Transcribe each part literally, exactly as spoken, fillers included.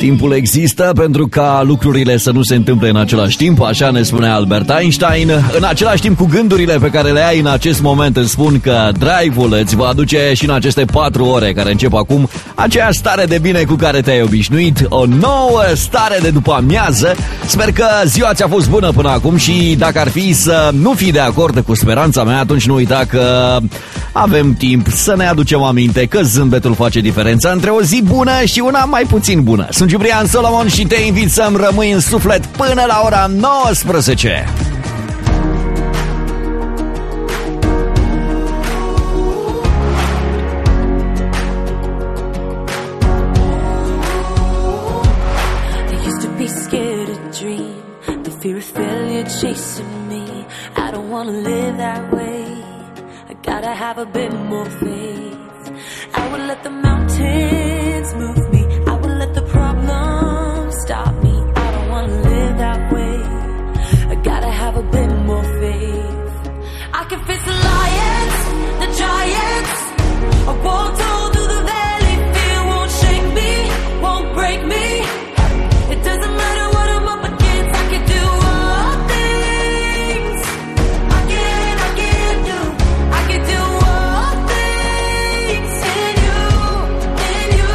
Timpul există pentru ca lucrurile să nu se întâmple în același timp, așa ne spune Albert Einstein. În același timp, cu gândurile pe care le ai în acest moment, îți spun că drive-ul îți va aduce și în aceste patru ore care încep acum aceeași stare de bine cu care te-ai obișnuit, o nouă stare de după amiază. Sper că ziua ți-a fost bună până acum și dacă ar fi să nu fii de acord cu speranța mea, atunci nu uita că avem timp să ne aducem aminte că zâmbetul face diferența între o zi bună și una mai puțin bună. Sunt Ciprian Solomon și te invit să-mi rămâi în suflet până la ora nouăsprezece. Chasing me, I don't wanna live that way. I gotta have a bit more faith. I would let the mountains move me, I would let the problems stop me. I don't wanna live that way. I gotta have a bit more faith. I can face the lions, the giants. I walked all through the valley, fear won't shake me, won't break me. It doesn't matter what I'm up against, I can do all things. I can, I can do, I can do all things in you, in you.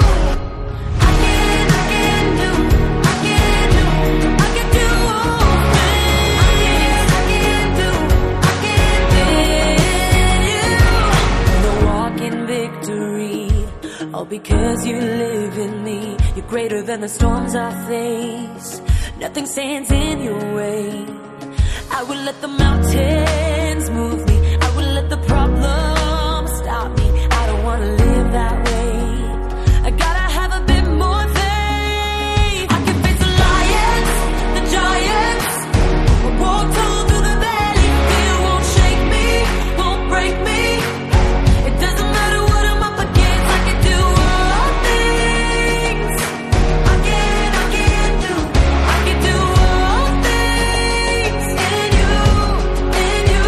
I can, I can do, I can do, I can do all things. I can, I can do, I can do in you. The walk in victory, all because you live in me. You're greater than the storms I face. Nothing stands in your way. I will let the mountains move me, I will let the problems stop me. I don't wanna live that way. I gotta have a bit more faith. I can face the lions, the giants. I walked all through the valley, fear won't shake me, won't break me. It doesn't matter what I'm up against, I can do all things. I can, I can do, I can do all things in you, in you.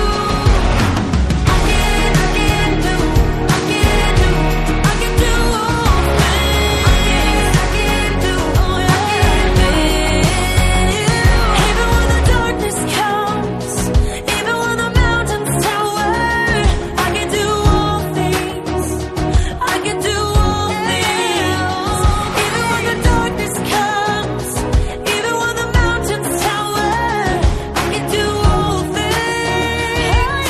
I can, I can do, I can do, I can do all things. I can, I can do, I can do in you. Even when the darkness comes, even when the mountains tower, I can do all things. I can do all things. Even when the darkness comes, even when the mountains tower, I can do all things.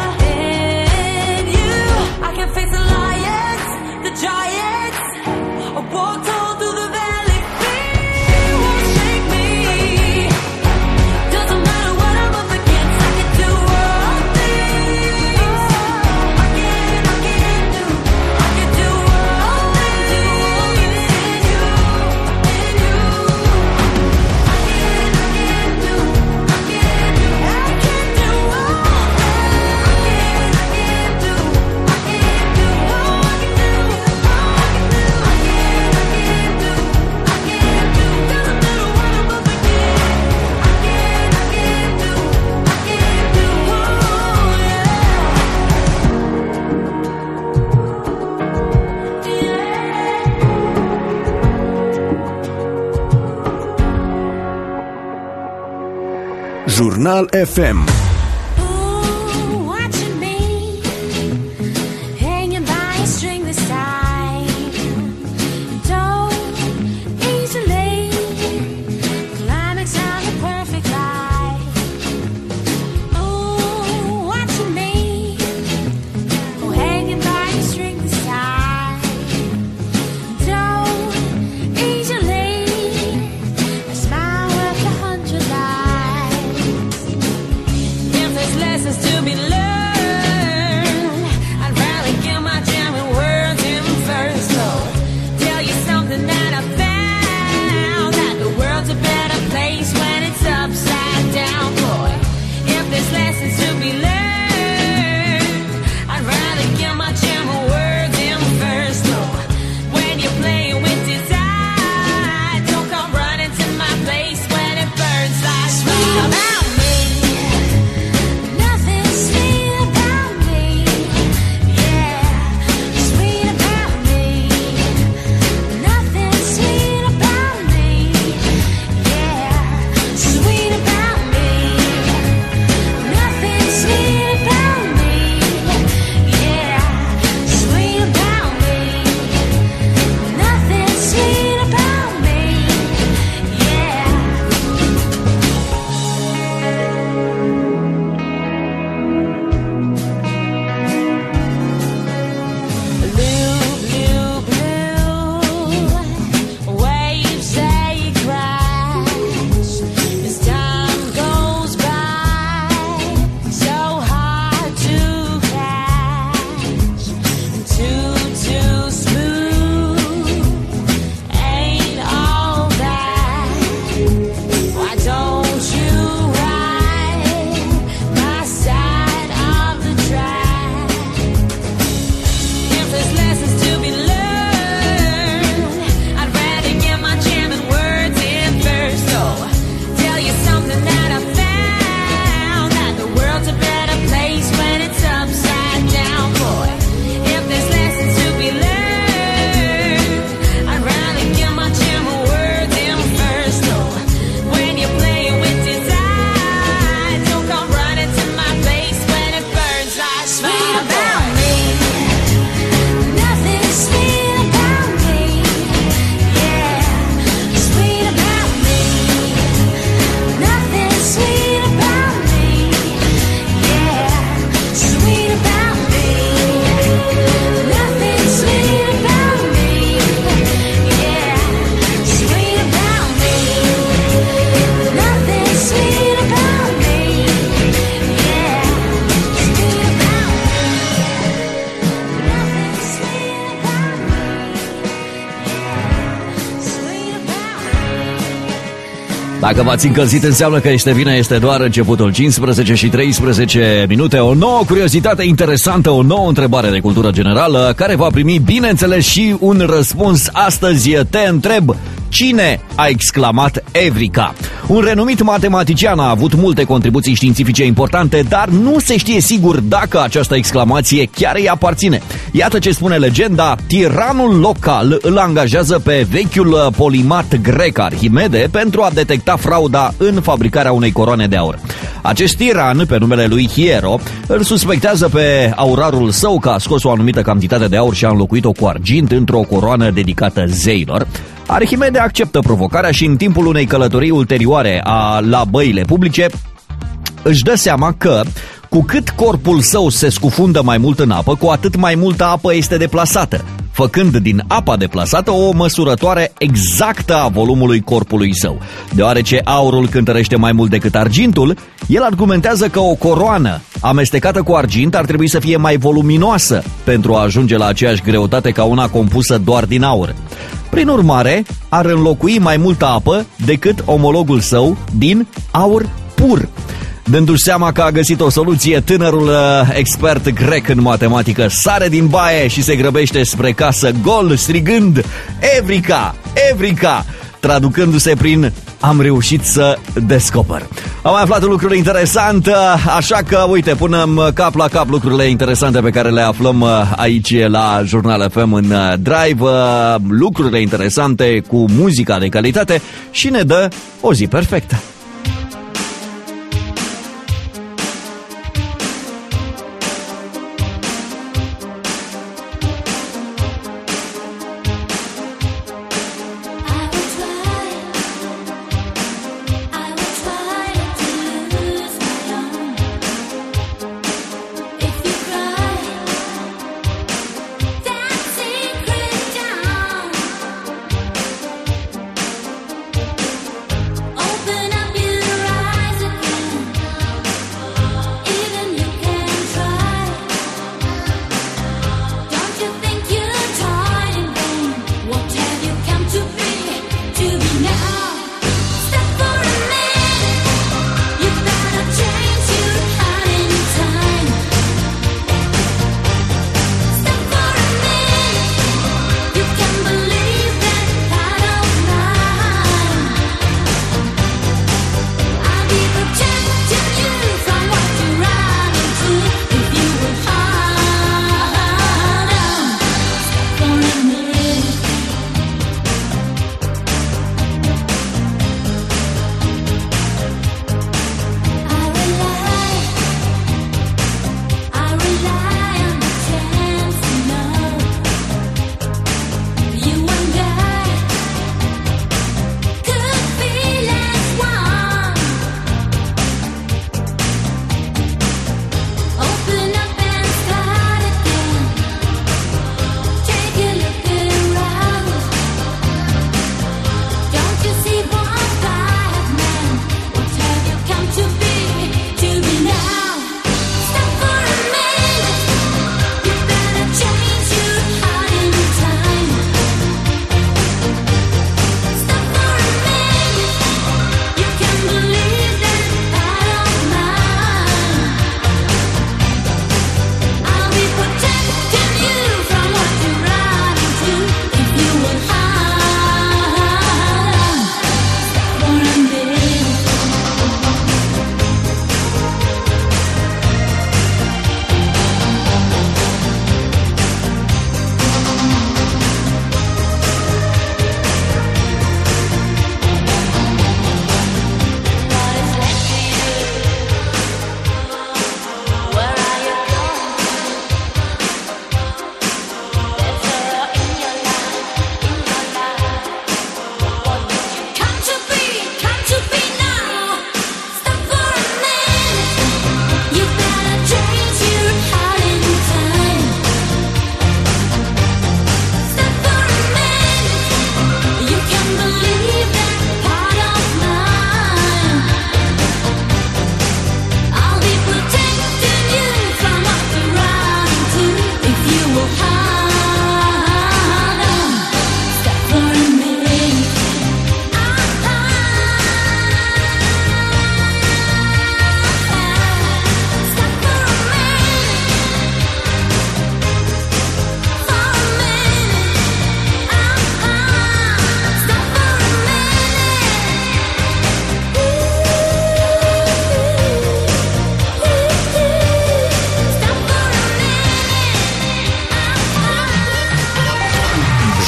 In you, I can face the lions, the giants. I walked all through the valley, fear won't shake me. Doesn't matter what I'm up against, I can do all things. I can, I can do, I can do all things in you, in you. I can, I can do, I can do, I can do all things. I can, I can do, I can do, oh, I can do, oh, I can do. I can, I can do, I can do. Doesn't matter what I'm up against. I can, I can do, I can do, oh, yeah. Jurnal F M. Ooh, watching me, hanging by a string this time. Don't easily climax on the perfect life. Ooh, watching me, hanging by a string this time. Don't easily, a smile worth a hundred lives. Dacă v-ați încălzit, înseamnă că este bine, este doar începutul. Cincisprezece și treisprezece minute. O nouă curiozitate interesantă, o nouă întrebare de cultură generală, care va primi, bineînțeles, și un răspuns astăzi. Te întreb, cine a exclamat Evrika? Un renumit matematician a avut multe contribuții științifice importante, dar nu se știe sigur dacă această exclamație chiar îi aparține. Iată ce spune legenda: tiranul local îl angajează pe vechiul polimat grec Arhimede pentru a detecta frauda în fabricarea unei coroane de aur. Acest tiran, pe numele lui Hiero, îl suspectează pe aurarul său că a scos o anumită cantitate de aur și a înlocuit-o cu argint într-o coroană dedicată zeilor. Arhimede acceptă provocarea și în timpul unei călătorii ulterioare a, la băile publice își dă seama că cu cât corpul său se scufundă mai mult în apă, cu atât mai multă apă este deplasată, făcând din apa deplasată o măsurătoare exactă a volumului corpului său. Deoarece aurul cântărește mai mult decât argintul, el argumentează că o coroană amestecată cu argint ar trebui să fie mai voluminoasă pentru a ajunge la aceeași greutate ca una compusă doar din aur. Prin urmare, ar înlocui mai multă apă decât omologul său din aur pur. Dându-și seama că a găsit o soluție, tânărul uh, expert grec în matematică sare din baie și se grăbește spre casă gol, strigând Evrika! Evrika! Traducându-se prin am reușit să descoper. Am mai aflat un lucru interesant, așa că, uite, punem cap la cap lucrurile interesante pe care le aflăm aici la Jurnal F M în Drive, lucrurile interesante cu muzica de calitate și ne dă o zi perfectă. Open up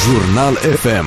Jurnal F M.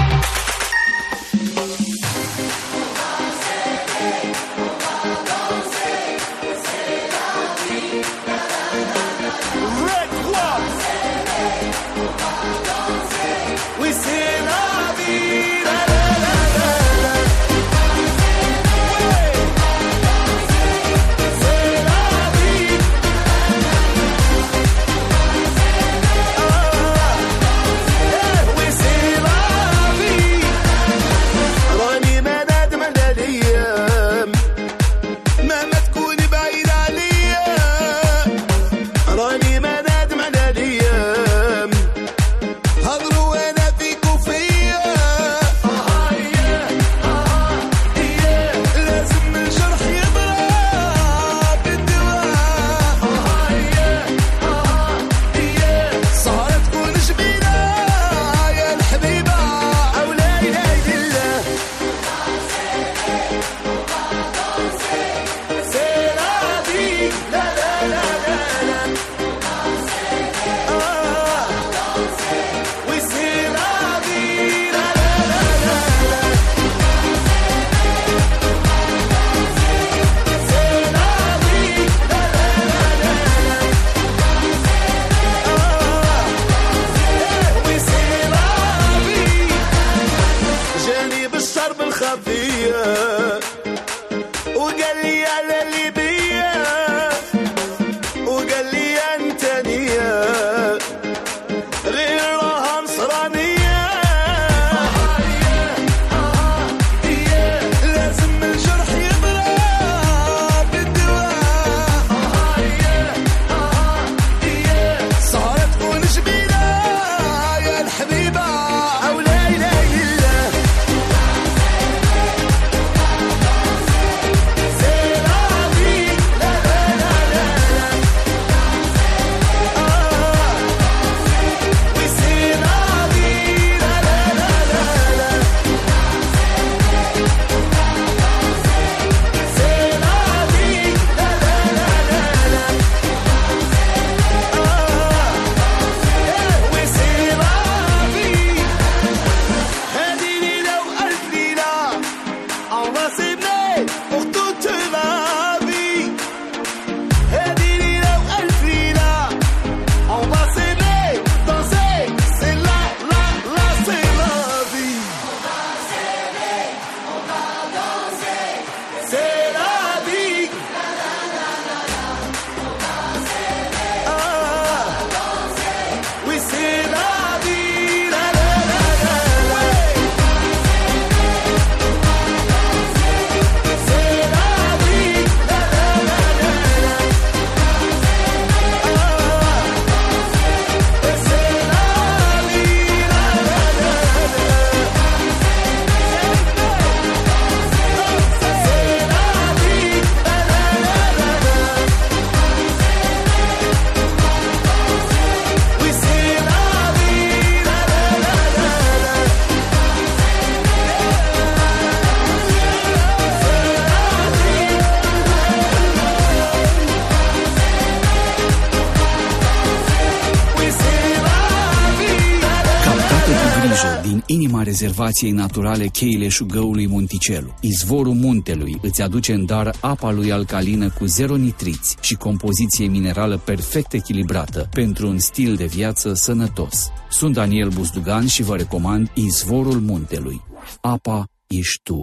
Inima rezervației naturale Cheile Șugăului Munticelu. Izvorul muntelui îți aduce în dar apa lui alcalină cu zero nitriți și compoziție minerală perfect echilibrată pentru un stil de viață sănătos. Sunt Daniel Buzdugan și vă recomand Izvorul Muntelui. Apa ești tu.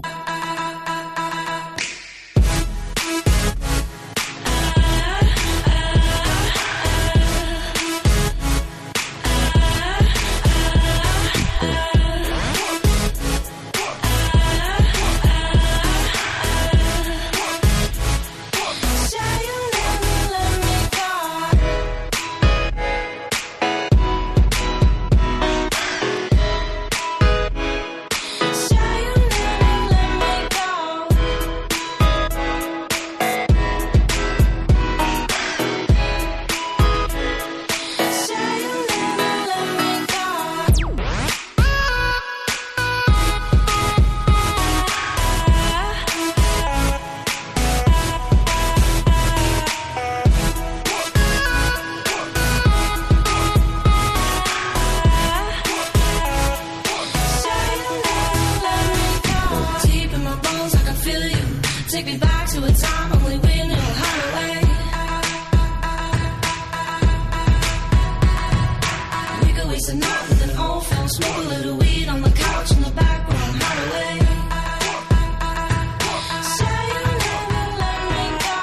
Let me smoke a little weed on the couch in the back room, hide away. Say you never let me go.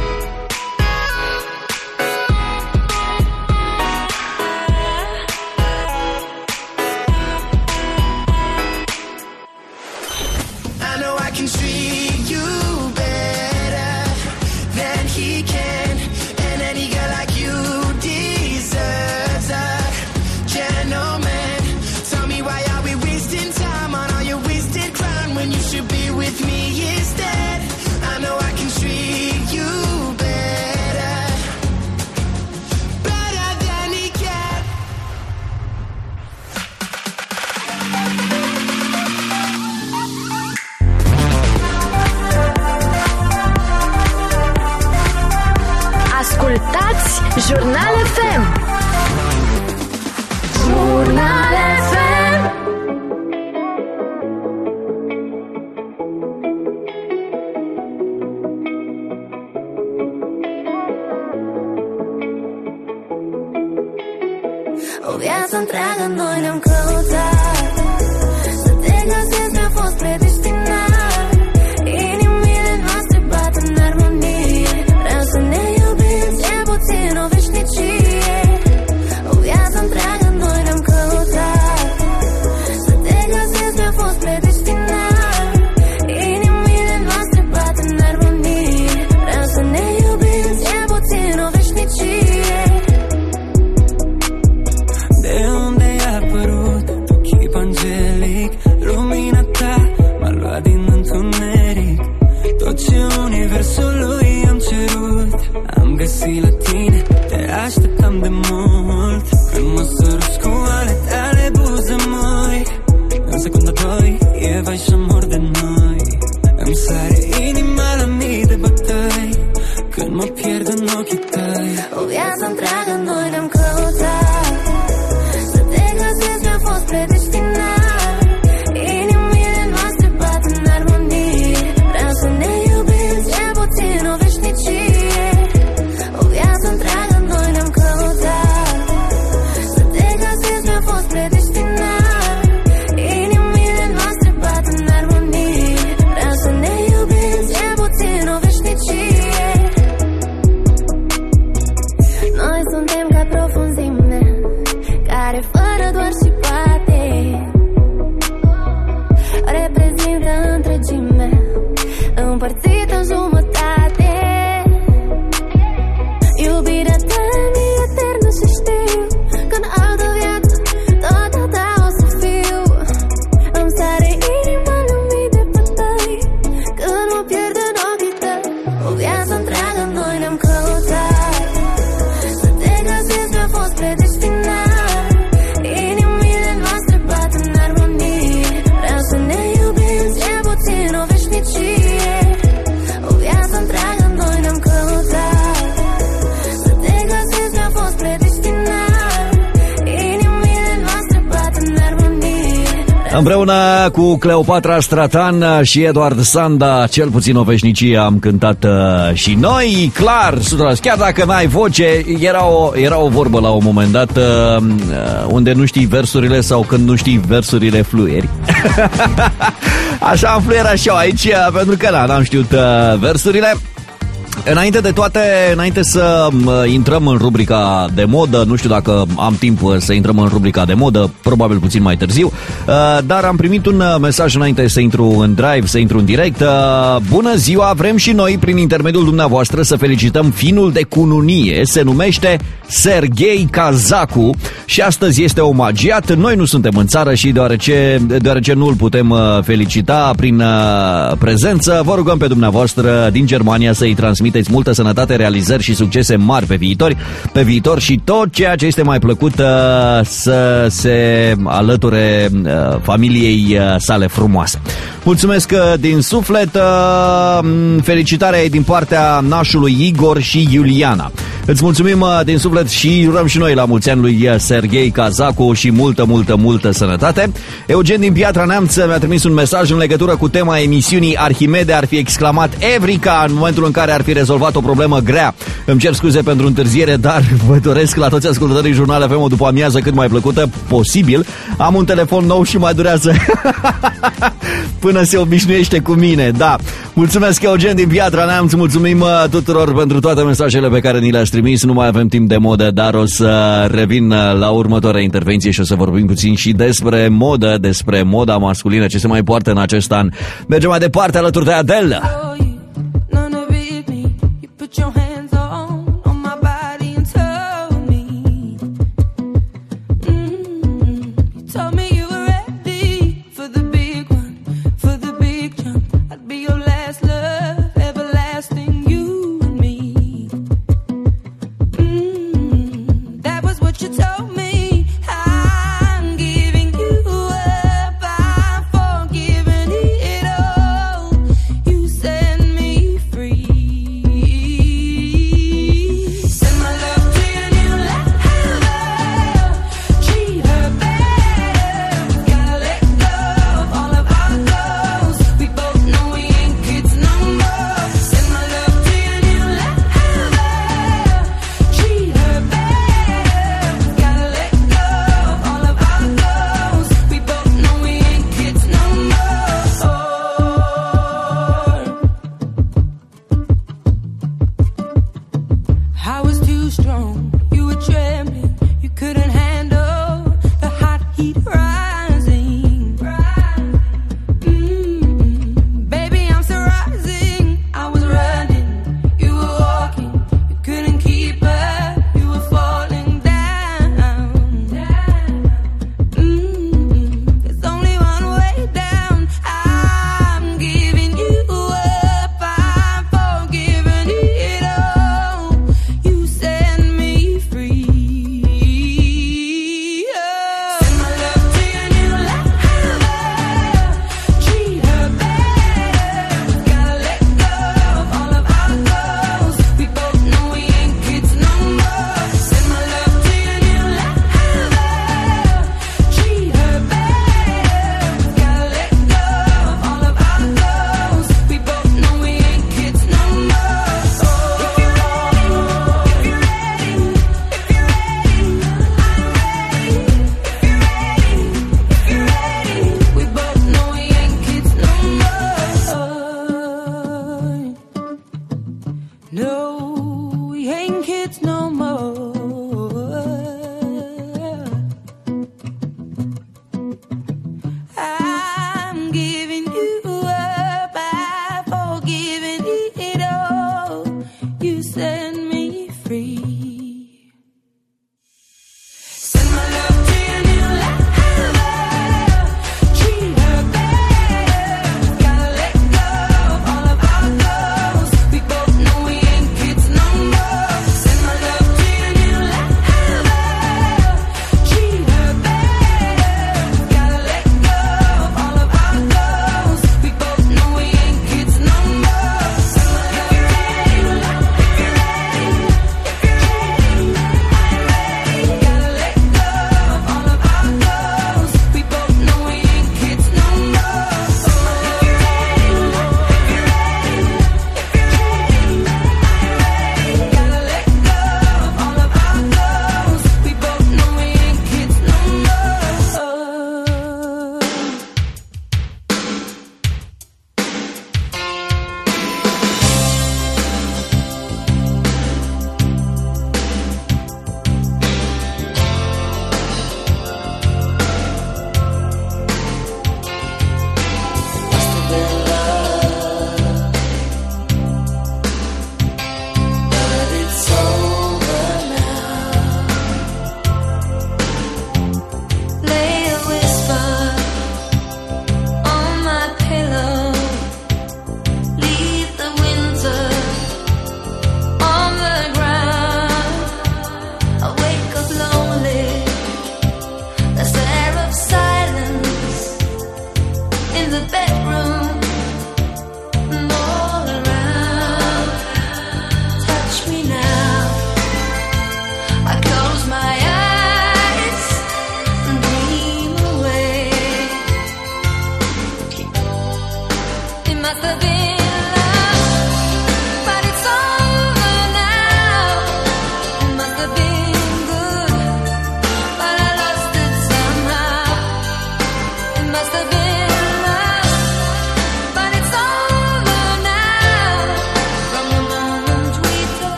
I know I can treat you better than he can, and any girl like you deserves a gentleman. Tell me, why are we wasting time on all your wasted crime when you should be with me instead? I know I can treat you better, better than he can. Ascultați Jurnal F M. Jurnal F M. O viață întreagă noi ne-am căutat, să te găsesc mi-a fost predestinat. Inimile noastre bat în armonie, vreau să ne iubim cel puțin o veșnicie. O viață întreagă noi ne-am căutat, să te găsesc mi-a fost predestinat. Inimile noastre bat în armonie, vreau să ne iubim cel puțin o veșnicie. De unde ai apărut tu, chip angelic? Lumina ta m-a luat din întuneric. Tot ce universului am cerut am găsit la tine, te așteptam de mult. Când mă săruți cu ale tale buze măi, în secunda doi e vai și amor de noi. Îmi sare inima la mii de bătăi când mă pierd în ochii tăi. O viață întreagă noi ne-am căutat, să te găsesc mi-a fost predestinat. Inimile noastre bat în armonie, vreau să ne iubim cel puțin o veșnicie. O viață întreagă noi ne-am căutat, să te găsesc mi-a fost predestinat. Inimile noastre bat în armonie, vreau să ne iubim cel puțin o veșnicie. Noi suntem ca profunzime, care fără doar și poate reprezintă întregime, împărțită în jumătate. Iubirea ta mi-e eternă și știu că în altă viață tot a ta o să fiu. Îmi sare inima la mii de bătăi când mă pierd în ochii tăi. O viață întreagă noi ne-am căutat, să te găsesc mi-a fost predestinat. Inimile noastre bat în armonie, vreau să ne iubim cel puțin o veșnicie. O viață întreagă noi ne-am căutat, să te găsesc mi-a fost predestinat. Inimile noastre bat în armonie. Împreună cu Cleopatra Stratan și Eduard Sanda, cel puțin o veșnicie am cântat uh, și noi, clar, o sută la sută. Chiar dacă n-ai voce, era o, era o vorbă la un moment dat uh, unde nu știi versurile sau când nu știi versurile fluieri. Așa am fluierat și eu aici, pentru că na, n-am știut uh, versurile. Înainte de toate, înainte să intrăm în rubrica de modă, nu știu dacă am timp să intrăm în rubrica de modă, probabil puțin mai târziu, dar am primit un mesaj înainte să intru în drive, să intru în direct. Bună ziua, vrem și noi prin intermediul dumneavoastră să felicităm finul de cununie, se numește Serghei Kazaku și astăzi este omagiat. Noi nu suntem în țară și deoarece, deoarece nu îl putem felicita prin prezență, vă rugăm pe dumneavoastră din Germania să-i transmiteți multă sănătate, realizări și succese mari pe viitor, pe viitor și tot ceea ce este mai plăcut să se alăture familiei sale frumoase. Mulțumesc din suflet, felicitarea din partea nașului Igor și Iuliana. Îți mulțumim din suflet și urăm și noi la mulți ani lui Serghei Kazaku și multă, multă, multă sănătate. Eugen din Piatra Neamț mi-a trimis un mesaj în legătură cu tema emisiunii. Arhimede ar fi exclamat Evrica în momentul în care ar fi rezolvat o problemă grea. Îmi cer scuze pentru întârziere, dar vă doresc la toți ascultătorii Jurnal F M o după amiază cât mai plăcută posibil. Am un telefon nou și mai durează până se obișnuiește cu mine. Da, mulțumesc Eugen din Piatra Neamț, mulțumim tuturor pentru toate mesajele pe care ni le-ați trimis. Nu mai avem timp de modă, dar o să revin la următoarea intervenție și o să vorbim puțin și despre modă, despre moda masculină, ce se mai poartă în acest an. Mergem mai departe alături de Adele. Say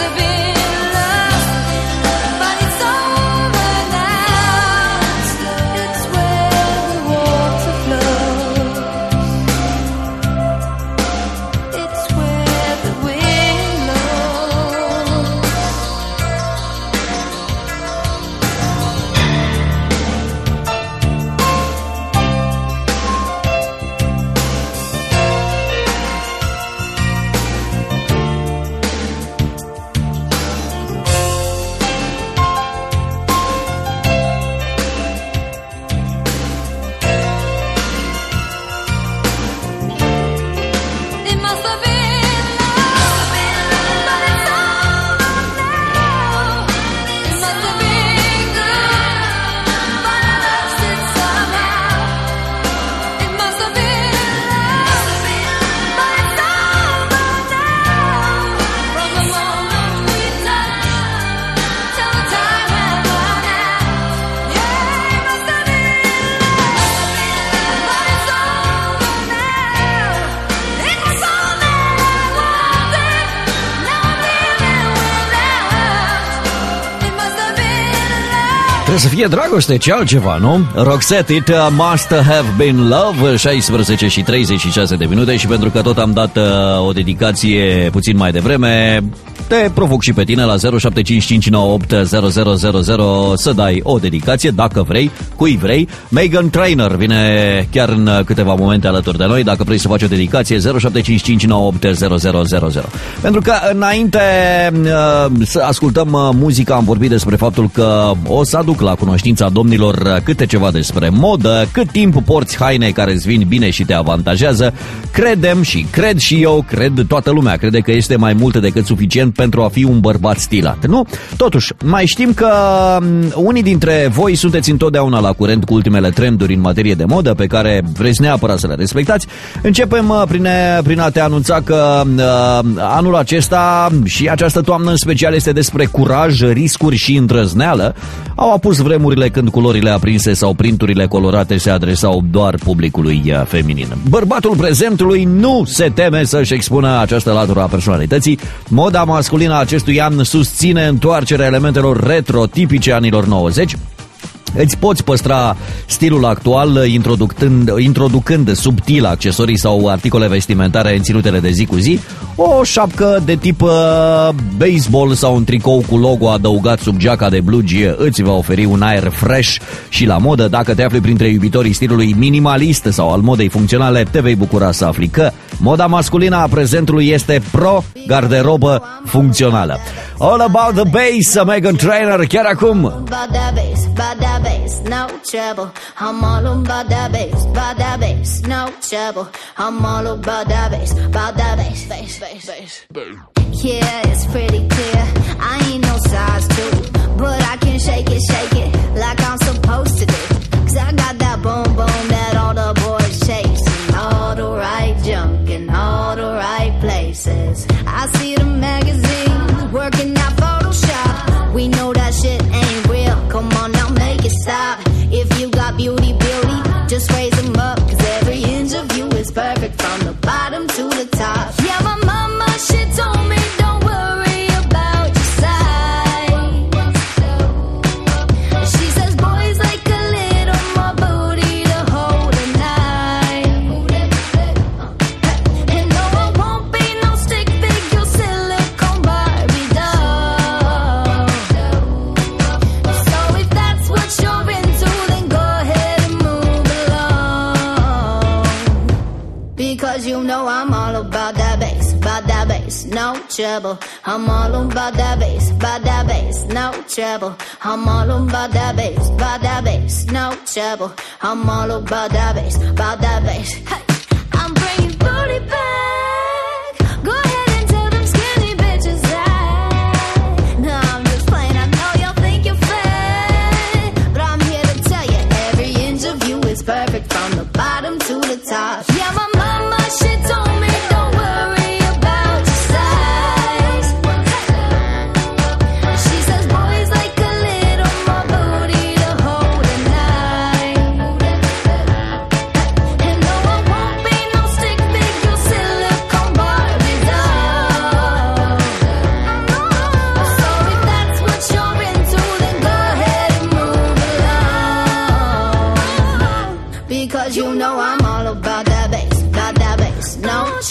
have been love, but it's over now. It's where the water flows. It's where the wind blows. It must have been love, but it's over now. It must have been good, but I lost it somehow. It must have been love, but it's over now. From the moment we touched till the time ran out. Yeah, it must have been love, but it's over now. It was all that I wanted. Now I'm living without. It must have been love. Trebuie să fie dragoste, ce altceva, nu? Roxette, It Must Have Been Love, șaisprezece și treizeci și șase de minute. Și pentru că tot am dat uh, o dedicație puțin mai devreme, te provoc și pe tine la zero șapte cinci cinci nouă opt zero zero zero zero să dai o dedicație, dacă vrei, cui vrei. Meghan Trainor vine chiar în câteva momente alături de noi. Dacă vrei să faci o dedicație, zero șapte cinci cinci nouă opt zero zero zero zero. Pentru că înainte uh, să ascultăm uh, muzica, am vorbit despre faptul că o să aduc la cunoștința domnilor câte ceva despre modă, cât timp porți haine care îți vin bine și te avantajează. Credem și cred și eu, cred toată lumea, crede că este mai mult decât suficient pentru a fi un bărbat stilat, nu? Totuși, mai știm că unii dintre voi sunteți întotdeauna la curent cu ultimele trenduri în materie de modă pe care vreți neapărat să le respectați. Începem prin, prin a te anunța că uh, anul acesta și această toamnă în special este despre curaj, riscuri și îndrăzneală. Au apus vremurile când culorile aprinse sau printurile colorate se adresau doar publicului feminin. Bărbatul prezentului nu se teme să-și expună această latură a personalității. Moda masculină a acestui an susține întoarcerea elementelor retro tipice anilor nouăzeci. Îți poți păstra stilul actual introducând, introducând subtil accesorii sau articole vestimentare în ținutele de zi cu zi. O șapcă de tip uh, baseball sau un tricou cu logo adăugat sub geaca de blugi îți va oferi un aer fresh și la modă. Dacă te afli printre iubitorii stilului minimalist sau al modei funcționale, te vei bucura să afli că moda masculină a prezentului este pro-garderobă funcțională. All About the Bass, Meghan Trainor, chiar acum. About that bass, about that bass, no trouble. I'm all about that bass, about that bass, no trouble. I'm all about that bass, about that bass, bass, bass, bass. Yeah, it's pretty clear. I ain't no size two, but I can shake it, shake it like I'm supposed to do. 'Cause I got that boom boom that all the boys chase, and all the right junk in all the right places. I see the magazines working out Photoshop. We know that shit ain't real. Come on now, make it stop. If you got beauty, beauty, just raise them up. 'Cause every inch of you is perfect from the bottom to the top. Yeah, my mama, she told me don't worry about your size. She says boys like a little more booty to hold at night. And no, I won't be no stick figure silicone Barbie doll. So if that's what you're into, then go ahead and move along. Because you know I'm all about that bass, about that bass, no trouble. I'm all about that bass, about that bass, no trouble. I'm all about that bass, about that bass, no trouble. I'm all about that bass, about that bass. Hey, I'm bringing booty back. Go ahead and tell them skinny bitches that. No, I'm just playing. I know y'all think you're fat, but I'm here to tell you every inch of you is perfect from the bottom to the top. Yeah, my mama, she told me don't worry about your size. She says boys like a little more booty to hold at night. And no, I won't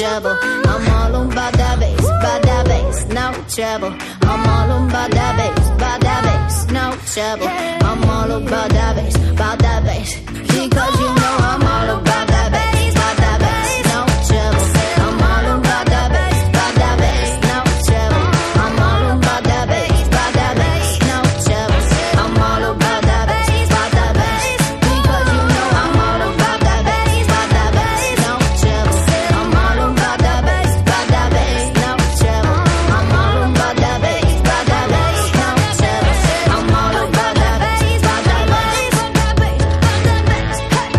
trouble. I'm all about that bass, about that bass, no trouble. I'm all about that bass, about that bass, no trouble. I'm all about that bass, about that bass, because you know I'm all about that bass, about that bass, no trouble. I'm all about that bass, about that bass, no trouble. I'm all about that bass, about that bass, no trouble. I'm all about that bass, about that bass, because you know I'm all about that bass, about that bass, no trouble. I'm all about that bass, about that bass, no trouble. I'm all about that bass, about that bass, no trouble. I'm all about that bass, about that bass, about that bass, about that bass.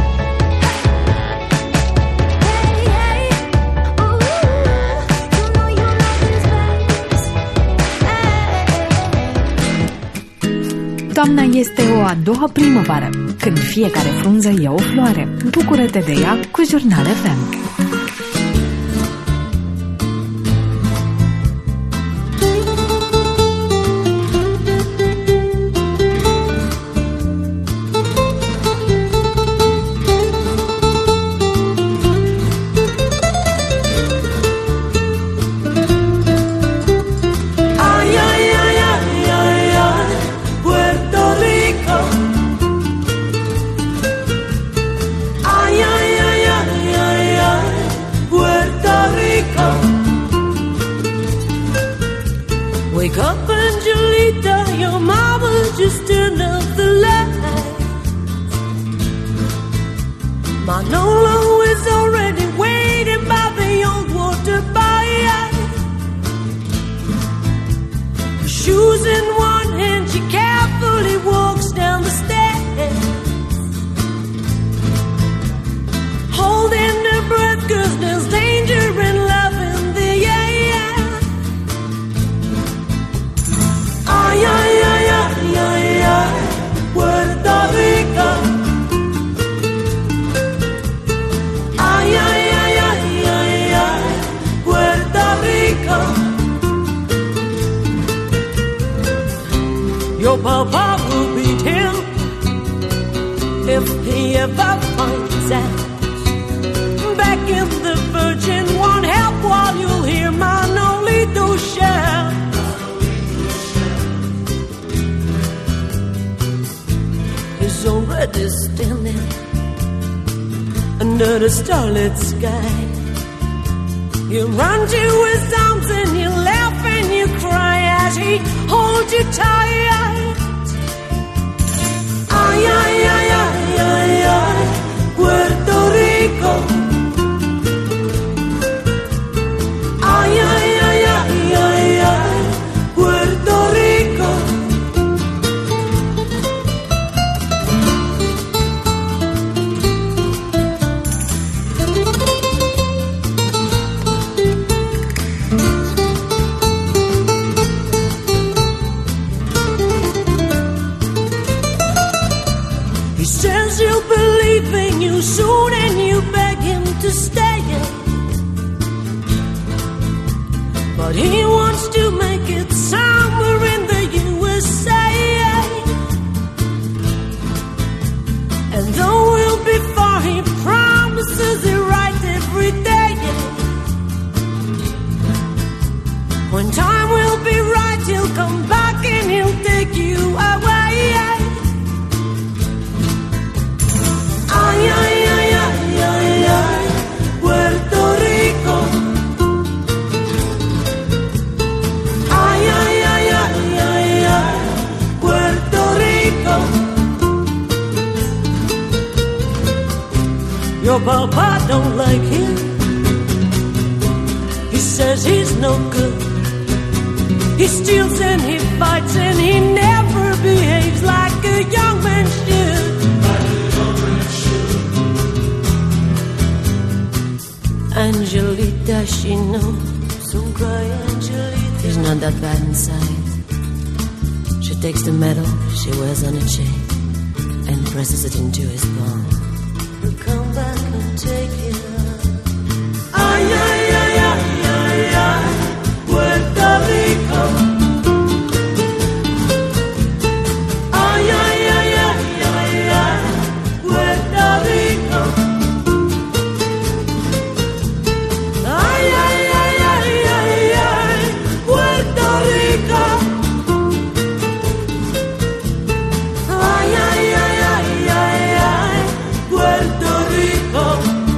Hey, hey, ooh, you know you love this bass. Hey. Toamna este o a doua primăvară, când fiecare frunză e o floare. Bucură-te de ea cu Jurnal F M. Ay, ay, ay, ay, ay, ay, Puerto Rico. Ay, ay, ay, ay, ay, ay, Puerto Rico. Wake up, Angelita, your mama just turned up the light. Manolo is already waiting by the old water by. Shoes in one hand, she carefully walks down the stairs, holding her breath 'cause there's danger and love in the air. Ay, ay, ay, ay, ay, ay, Puerto Rico. Ay, ay, ay, ay, ay, ay, Puerto Rico. Your papa will beat him if he ever finds out. Back in the Virgin, won't help while you'll hear Manolito shout. He's already standing under the starlit sky. You run to his arms and you laugh and you cry as he holds you tight. Ay, ay, ay, ay, ay, ay, Puerto Rico. Ay, ay, ay, ay, ay, ay, Puerto Rico. He says he'll believe in you soon and you beg him to stay. But he wants to make it somewhere in the U S A. And though we'll be far, he promises it right every day. When time will be right, he'll come back and he'll take you away. Ay, ay, ay, ay, ay, ay, Puerto Rico. Ay, ay, ay, ay, ay, ay, Puerto Rico. Your papa don't like him. He says he's no good. He steals and he fights and he never behaves like a young man should. Angelita, she knows. Don't cry, Angelita. He's not that bad inside. She takes the medal she wears on a chain and presses it into his palm. He'll come back and take it up. Ay, ay, ay, ay, ay, ay, Puerto Rico. Ay, ay, ay, ay, ay, ay, Puerto Rico. Ay,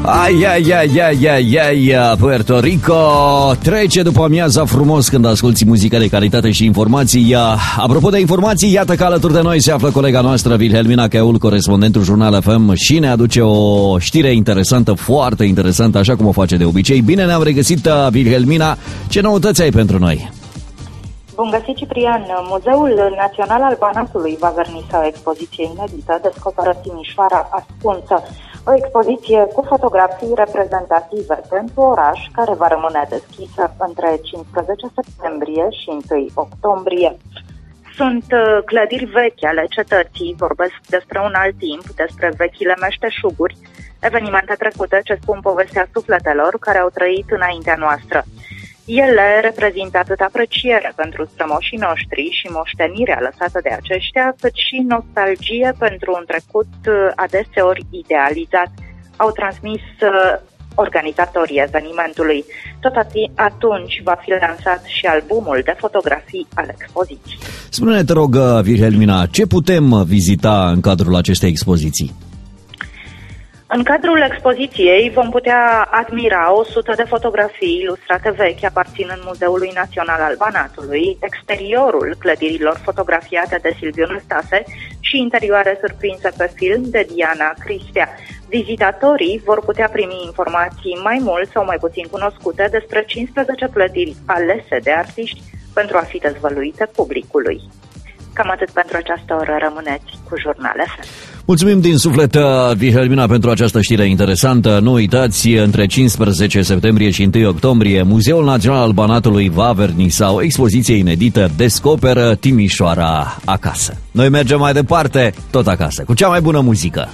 Ai, ai, ai, ai, ai, ai, Puerto Rico trece după amiaza frumos când asculti muzică de calitate și informații. Apropo de informații, iată că alături de noi se află colega noastră Wilhelmina Cheul, corespondentul Jurnal F M, și ne aduce o știre interesantă, foarte interesantă, așa cum o face de obicei. Bine ne-am regăsit, Wilhelmina, ce noutăți ai pentru noi? Bun găsit, Ciprian! Muzeul Național al Banatului va vernisa o expoziție inedită, Descoperă Timișoara ascunsă. O expoziție cu fotografii reprezentative pentru oraș, care va rămâne deschisă între cincisprezece septembrie și unu octombrie. Sunt clădiri vechi ale cetății, vorbesc despre un alt timp, despre vechile meșteșuguri, evenimente trecute ce spun povestea sufletelor care au trăit înaintea noastră. Ele reprezintă atât apreciere pentru strămoșii noștri și moștenirea lăsată de aceștia, cât și nostalgie pentru un trecut adeseori idealizat, au transmis organizatorii evenimentului. Tot atunci va fi lansat și albumul de fotografii al expoziției. Spune-ne, te rog, Wilhelmina, ce putem vizita în cadrul acestei expoziții? În cadrul expoziției vom putea admira o sută de fotografii ilustrate vechi aparținând Muzeului Național al Banatului, exteriorul clădirilor fotografiate de Silviu Năstase și interioare surprinse pe film de Diana Cristea. Vizitatorii vor putea primi informații mai mult sau mai puțin cunoscute despre cincisprezece clădiri alese de artiști pentru a fi dezvăluite publicului. Cam atât pentru această oră, rămâneți cu Jurnal F M. Mulțumim din suflet, Wilhelmina, pentru această știre interesantă. Nu uitați, între cincisprezece septembrie și unu octombrie, Muzeul Național al Banatului va vernisa o expoziție inedită, Descoperă Timișoara acasă. Noi mergem mai departe, tot acasă, cu cea mai bună muzică.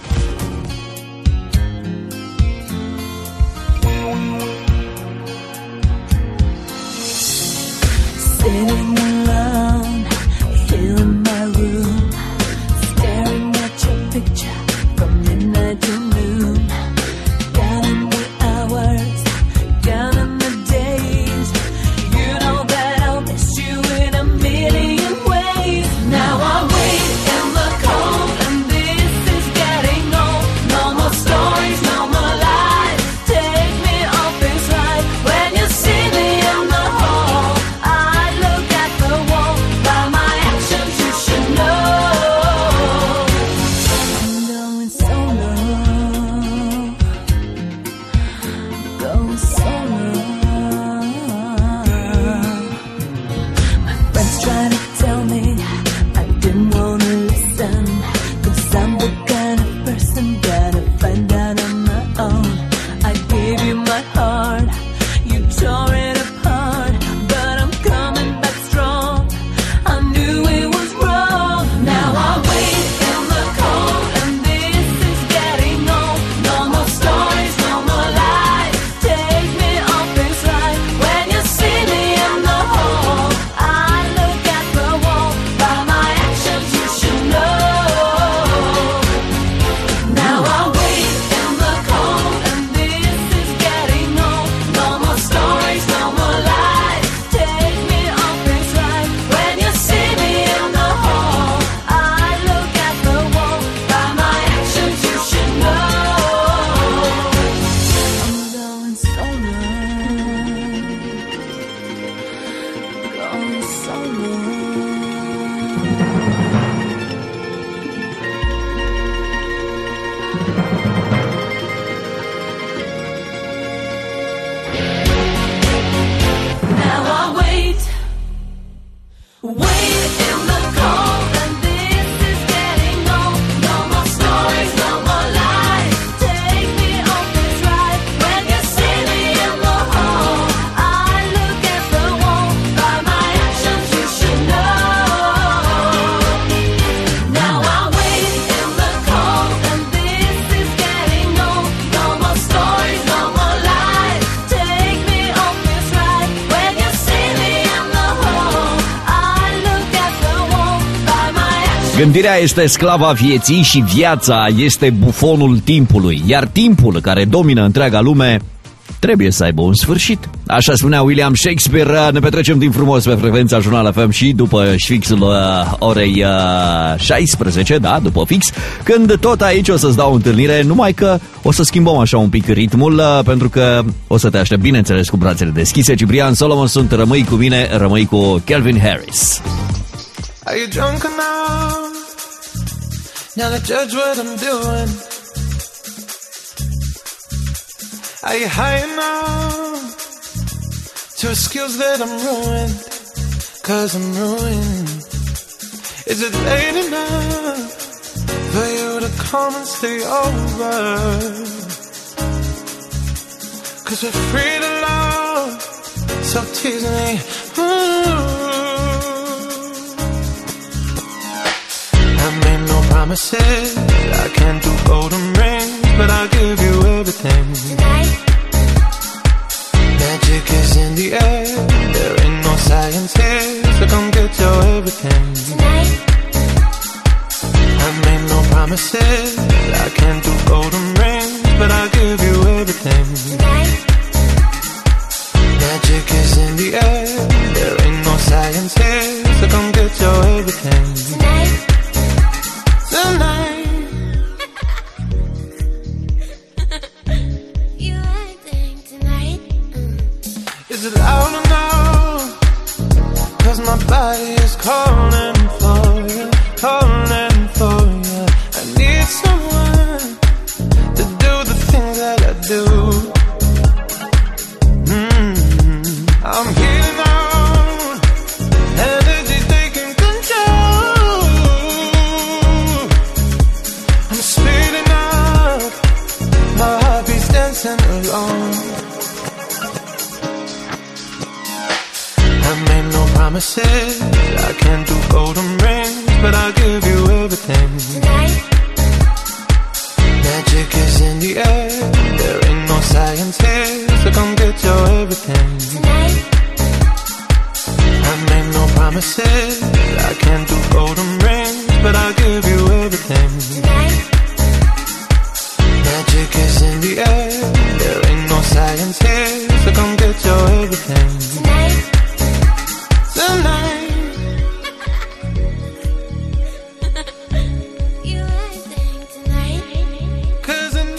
Gândirea este sclava vieții și viața este bufonul timpului, iar timpul care domină întreaga lume trebuie să aibă un sfârșit. Așa spunea William Shakespeare. Ne petrecem din frumos pe frecvența Jurnal F M și după fixul uh, orei uh, șaisprezece, da, după fix, când tot aici o să-ți dau o întâlnire, numai că o să schimbăm așa un pic ritmul, uh, pentru că o să te aștept, bineînțeles, cu brațele deschise. Ciprian Solomon sunt, rămâi cu mine, rămâi cu Calvin Harris. Are you drunk enough now to judge what I'm doing? Are you high enough to excuse that I'm ruined? Cause I'm ruined. Is it late enough for you to come and stay over? Cause we're free to love, so tease me. Ooh. I made no promises, I can't do golden rings, but I'll give you everything. Tonight. Magic is in the air, there ain't no science here, so come get your everything. Tonight. I made no promises, I can't do golden rings, but I'll give you everything. Tonight. Magic is in the air, there ain't no science here, so come get your everything. Tonight. Tonight. You acting tonight. Mm. Is it loud enough? Cause my body is calling for you, calling for you. I need someone to do the things that I do. Mm. I'm healing out, energy's taking control. I'm speeding up, my heart beats dancing alone. I made no promises, I can't do golden rings, but I'll give you everything. Tonight. Magic is in the air, there ain't no science here, so come get your everything. Tonight. I made no promises, I can't do golden rings, but I'll give you everything. Tonight. Magic is in the air, there ain't no science here, so come get your everything. Tonight. Tonight. You acting tonight. Cause I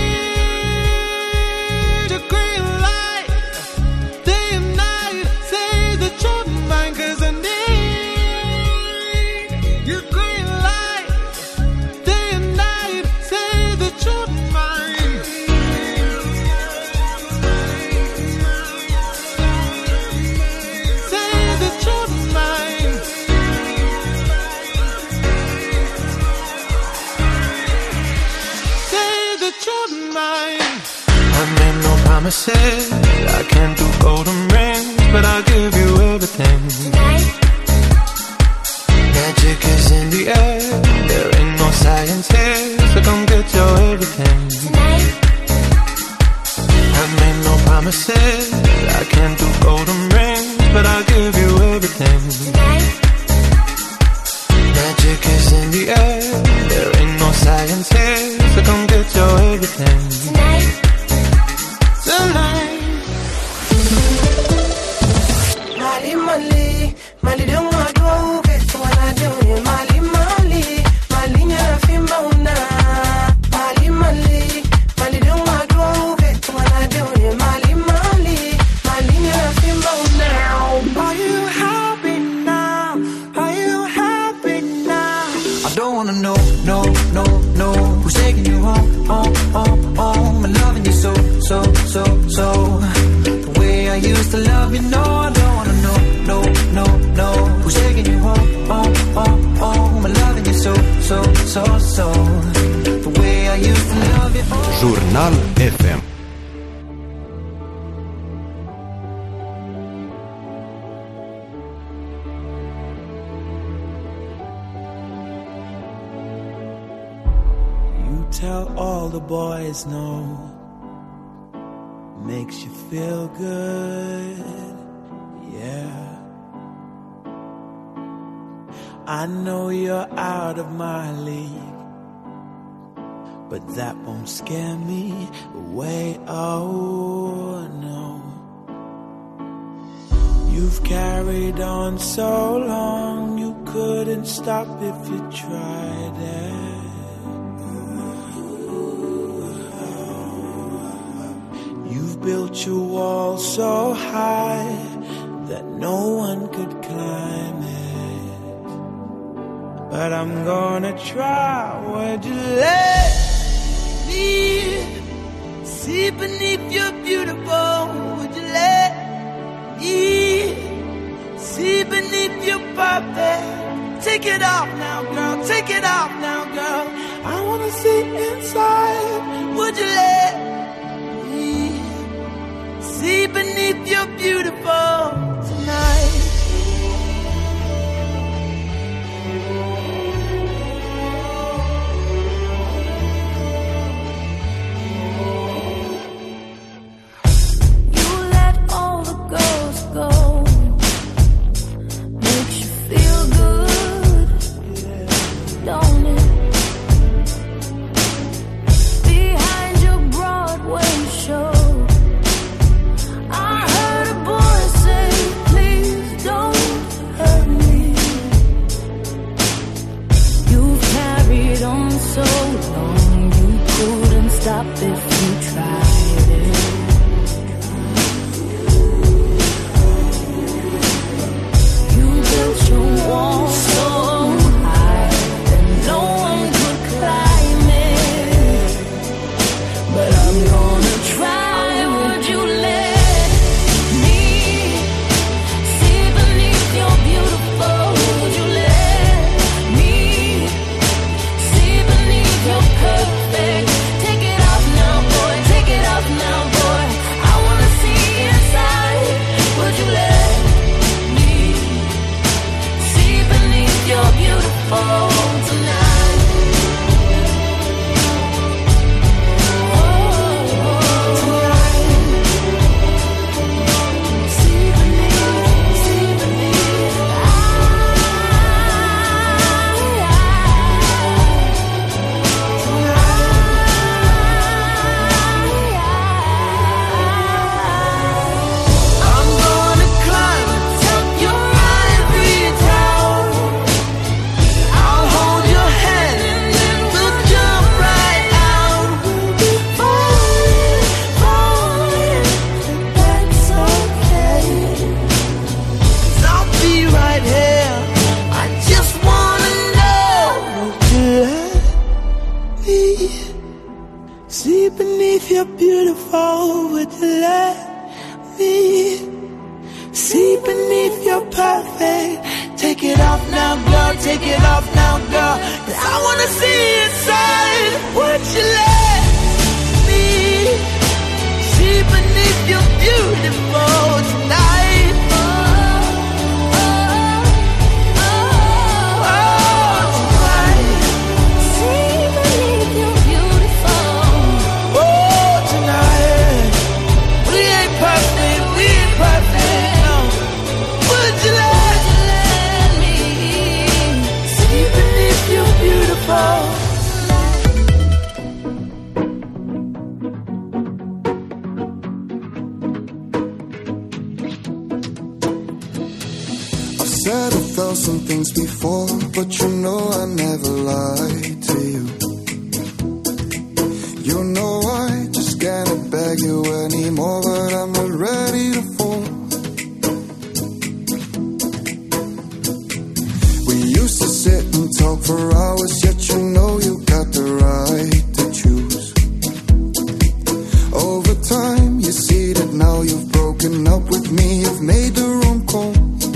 need a green light, day and night, say the truth of mine. Cause I need your green light, day and night, say the truth of mine. Say the truth of mine. Say the truth of mine. I made no promises, I can't do golden rings, but I'll give you everything. Tonight. Magic is in the air, there ain't no science here, so come get your everything. Tonight. I made no promises, I can't do golden rings, but I'll give you everything. Tonight. Magic is in the air, there ain't no science here, so come get your everything. Tonight. Tonight. Mali mali, mali don't want to get to what I do. Mali mali, mali nyara fimba una. Mali mali, mali don't want to get to what I do. Mali mali, mali nyara fimba una. Are you happy now? Are you happy now? I don't wanna know, no, no, no. Who's taking you home, home, home, home? I'm loving you so, so, so, so. The way I used to love you, no, I don't wanna know, no, no, no. Who's taking you home, home, home, home? I'm loving you so, so, so, so. The way I used to love you. Oh. Jurnal F M. You tell all the boys no, makes you feel good, yeah. I know you're out of my league, but that won't scare me away. Oh no. You've carried on so long, you couldn't stop if you tried it. You've built your wall so high that no one could climb it. But I'm gonna try. Would you let me see beneath your beautiful? Would you let me see beneath your perfect? Take it off now, girl. Take it off now, girl. I wanna see inside. Would you let me see beneath your beautiful tonight? Stop if you tried it. You built your wall so high that no one could climb it. But I'm gonna try. Would you let me see beneath your beautiful? Would you let me see beneath your perfect? Now, boy, I wanna see inside. Would you let me see beneath your beautiful tonight? Oh, tonight. See beneath, see beneath. See beneath your beautiful, would you let me see beneath your perfect? Take it off now, girl, take it off now, girl, 'cause I wanna see inside. Would you let me see beneath your beautiful tonight? Oh, oh, oh, oh, tonight. See beneath your beautiful. Oh, tonight. We ain't perfect, we ain't perfect, no. Would you let, let me see beneath your beautiful? Said a thousand things before, but you know I never lied to you. You know I just can't beg you anymore, but I'm not ready to fall. We used to sit and talk for hours, yet you know you got the right to choose. Over time you see that now you've broken up with me, you've made the wrong call.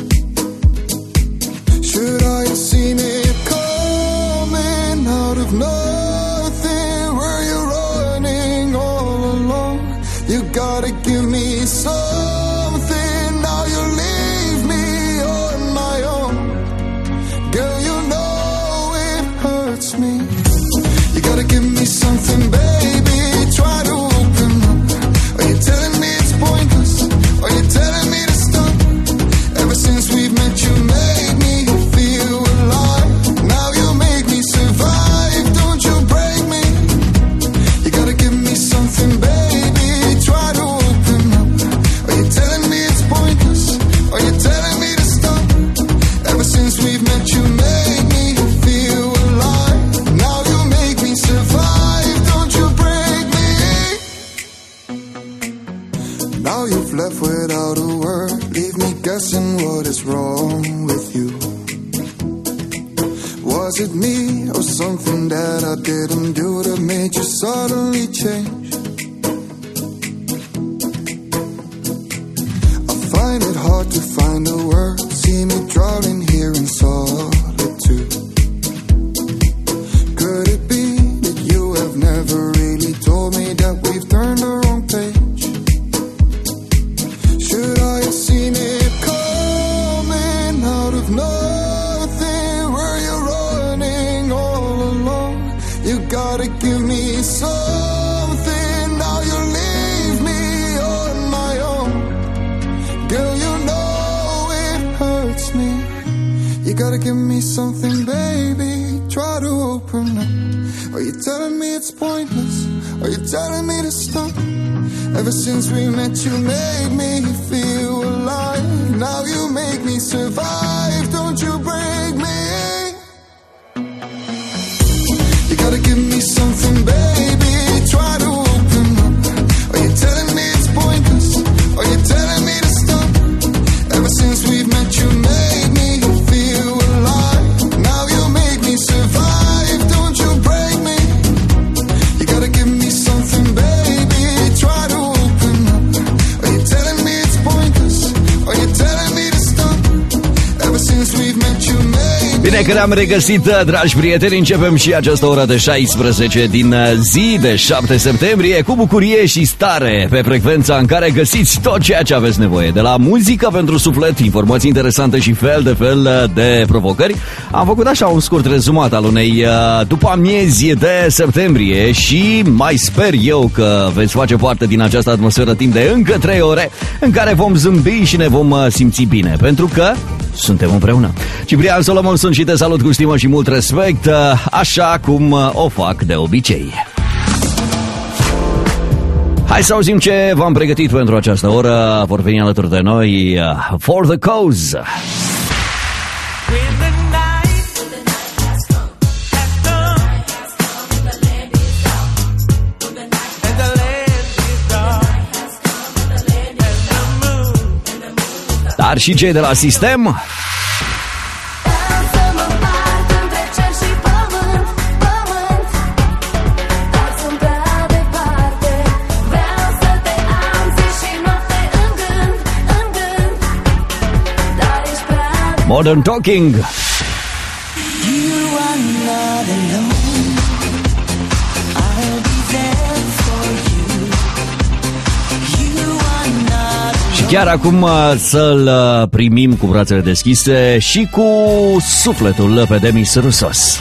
Should I have seen it coming out of nothing? Were you running all along? You gotta give me something. Now you leave me on my own. Girl, you know it hurts me. You gotta give me something, baby. Try to open up. Are you telling me it's pointless? Are you telling me to stop? met you made me feel alive. Now you make me survive. Don't you break me. Now you've left without a word. Leave me guessing what is wrong with you. Was it me or something that I didn't do that made you suddenly change? I find it hard to find the words. See me drowning here in solitude. Could it be that you have never really told me that we've turned the wrong page? Should I have seen it coming out of nothing? Were you running all along? You gotta give me something. Now you leave me on my own. Girl, you know it hurts me. You gotta give me something, baby. Try to open up. Are you telling me it's pointless? Are you telling me to stop? Ever since we met, you made me feel alive. Now you make me survive. Don't you break me. You gotta give me something, baby. Try to open up. Are you telling me it's pointless? Are you telling me to stop? Ever since we've met, you made me feel alive. Now you make me survive. Don't you break me. You gotta give me something, baby. Try to open up. Are you telling me it's pointless? Are you telling me to stop? Ever since we've met, you made me. Bine că ne-am regăsit, dragi prieteni. Începem și această oră de șaisprezece din zi de șapte septembrie cu bucurie și stare pe frecvența în care găsiți tot ceea ce aveți nevoie. De la muzică pentru suflet, informații interesante și fel de fel de provocări. Am făcut așa un scurt rezumat al unei după amiezi de septembrie și mai sper eu că veți face parte din această atmosferă timp de încă trei ore în care vom zâmbi și ne vom simți bine, pentru că suntem împreună. Ciprian Solomon sunt și te salut cu stimă și mult respect, așa cum o fac de obicei. Hai să auzim ce v-am pregătit pentru această oră. Vor veni alături de noi For the Cause. Dar și cei de la Sistem. Modern Talking. You are not alone. I'll be there for you. You are not. Și chiar acum să-l primim cu brațele deschise și cu sufletul pe Demis Roussos.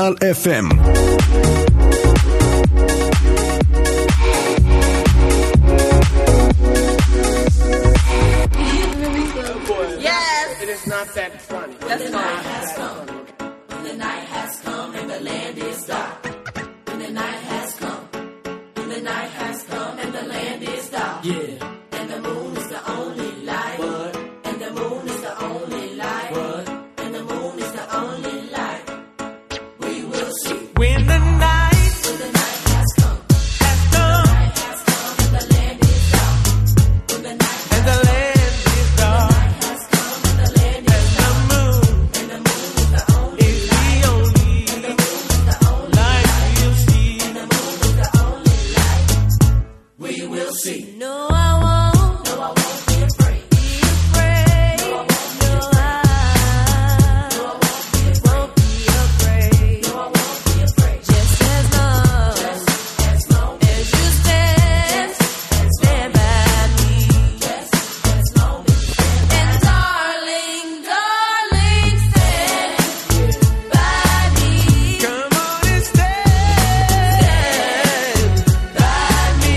Național F M. Not that funny. That's the night has come. When the night has come and the land is dark. When the night has come. When the night has come and the land is dark. Yeah. And the moon is the only light. What? And the moon is the only light. What? And the moon is the only light. We will see. When the night. When the night has come. Has come. When the night has come and the land is dark. When the night and the land. No, I won't. No, I won't be afraid. Be afraid. No, I won't be afraid. No, I won't be afraid. No, I won't be afraid. Just as long, just as long as you stand, stand by me. Just as long as you stand by me. And darling, darling, stand by me. Come on and stand by me.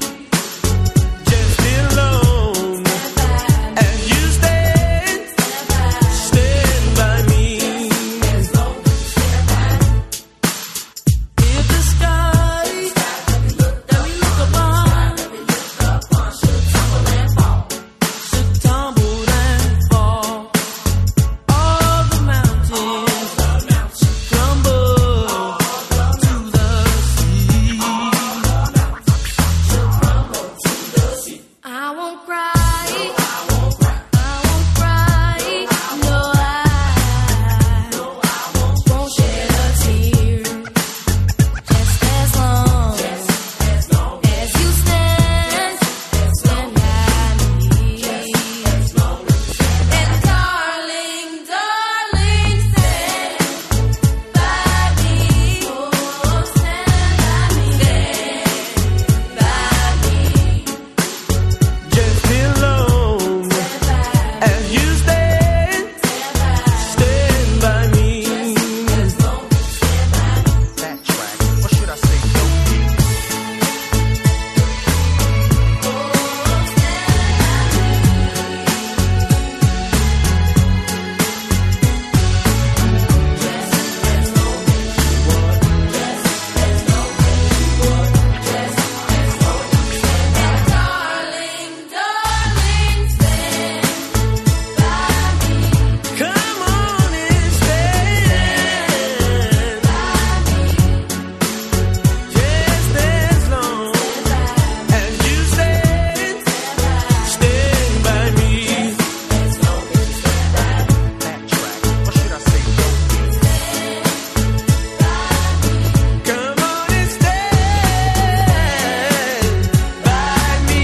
Just alone as you stand, stand by me. If the sky that we look upon should tumble and fall, should tumble and fall, all the mountains should crumble to the sea. I won't cry. I won't cry. I won't cry. No, I won't shed a tear. Just as long as you stand, stand by me. And darling, darling, stand by me. Oh, stand by me. Stand by me. Just alone as you stand, stand by me. That track, or should I say dope beat? Darling, darling, stand by me. Come on and stand by me. Just as long as you stand, stand by me. That track, or should I say dope beat? Come on and stand by me.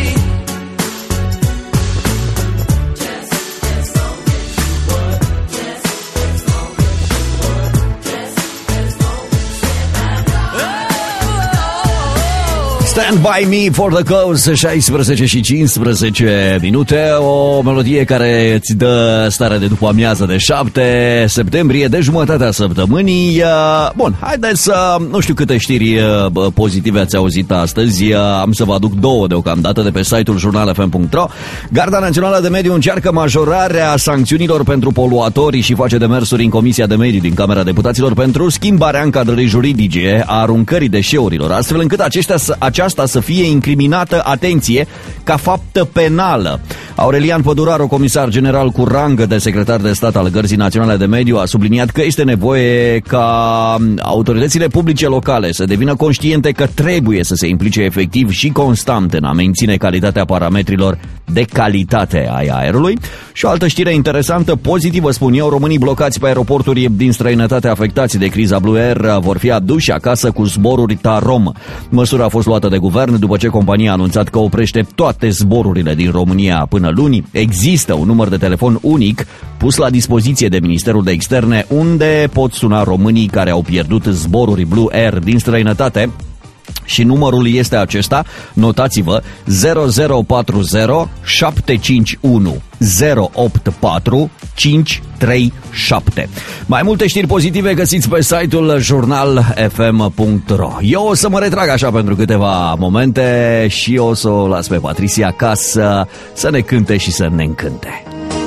Stand by me for the cause, șaisprezece și cincisprezece minute, o melodie care îți dă starea de după amiază de șapte septembrie, de jumătatea săptămânii. Bun, haideți să, nu știu câte știri pozitive ați auzit astăzi, am să vă aduc două deocamdată de pe site-ul jurnal f m punct r o. Garda Națională de Mediu încearcă majorarea sancțiunilor pentru poluatorii și face demersuri în Comisia de Mediu din Camera Deputaților pentru schimbarea încadrării juridice a aruncării deșeurilor, astfel încât aceștia să, aceasta să fie incriminată, atenție, ca faptă penală. Aurelian Păduraru, comisar general cu rang de secretar de stat al Gărzii Naționale de Mediu, a subliniat că este nevoie ca autoritățile publice locale să devină conștiente că trebuie să se implice efectiv și constant în a menține calitatea parametrilor de calitate a aerului. Și o altă știre interesantă, pozitivă, spun eu, românii blocați pe aeroporturi din străinătate afectați de criza Blue Air vor fi aduși acasă cu zboruri Tarom. Măsura a fost luată de guvern după ce compania a anunțat că oprește toate zborurile din România până luni. Există un număr de telefon unic pus la dispoziție de Ministerul de Externe unde pot suna românii care au pierdut zboruri Blue Air din străinătate Și numărul este acesta, notați-vă, zero zero patru zero șapte cinci unu zero opt patru cinci trei șapte. Mai multe știri pozitive găsiți pe site-ul jurnal f m punct r o. Eu o să mă retrag așa pentru câteva momente și o să o las pe Patricia acasă să ne cânte și să ne încânte.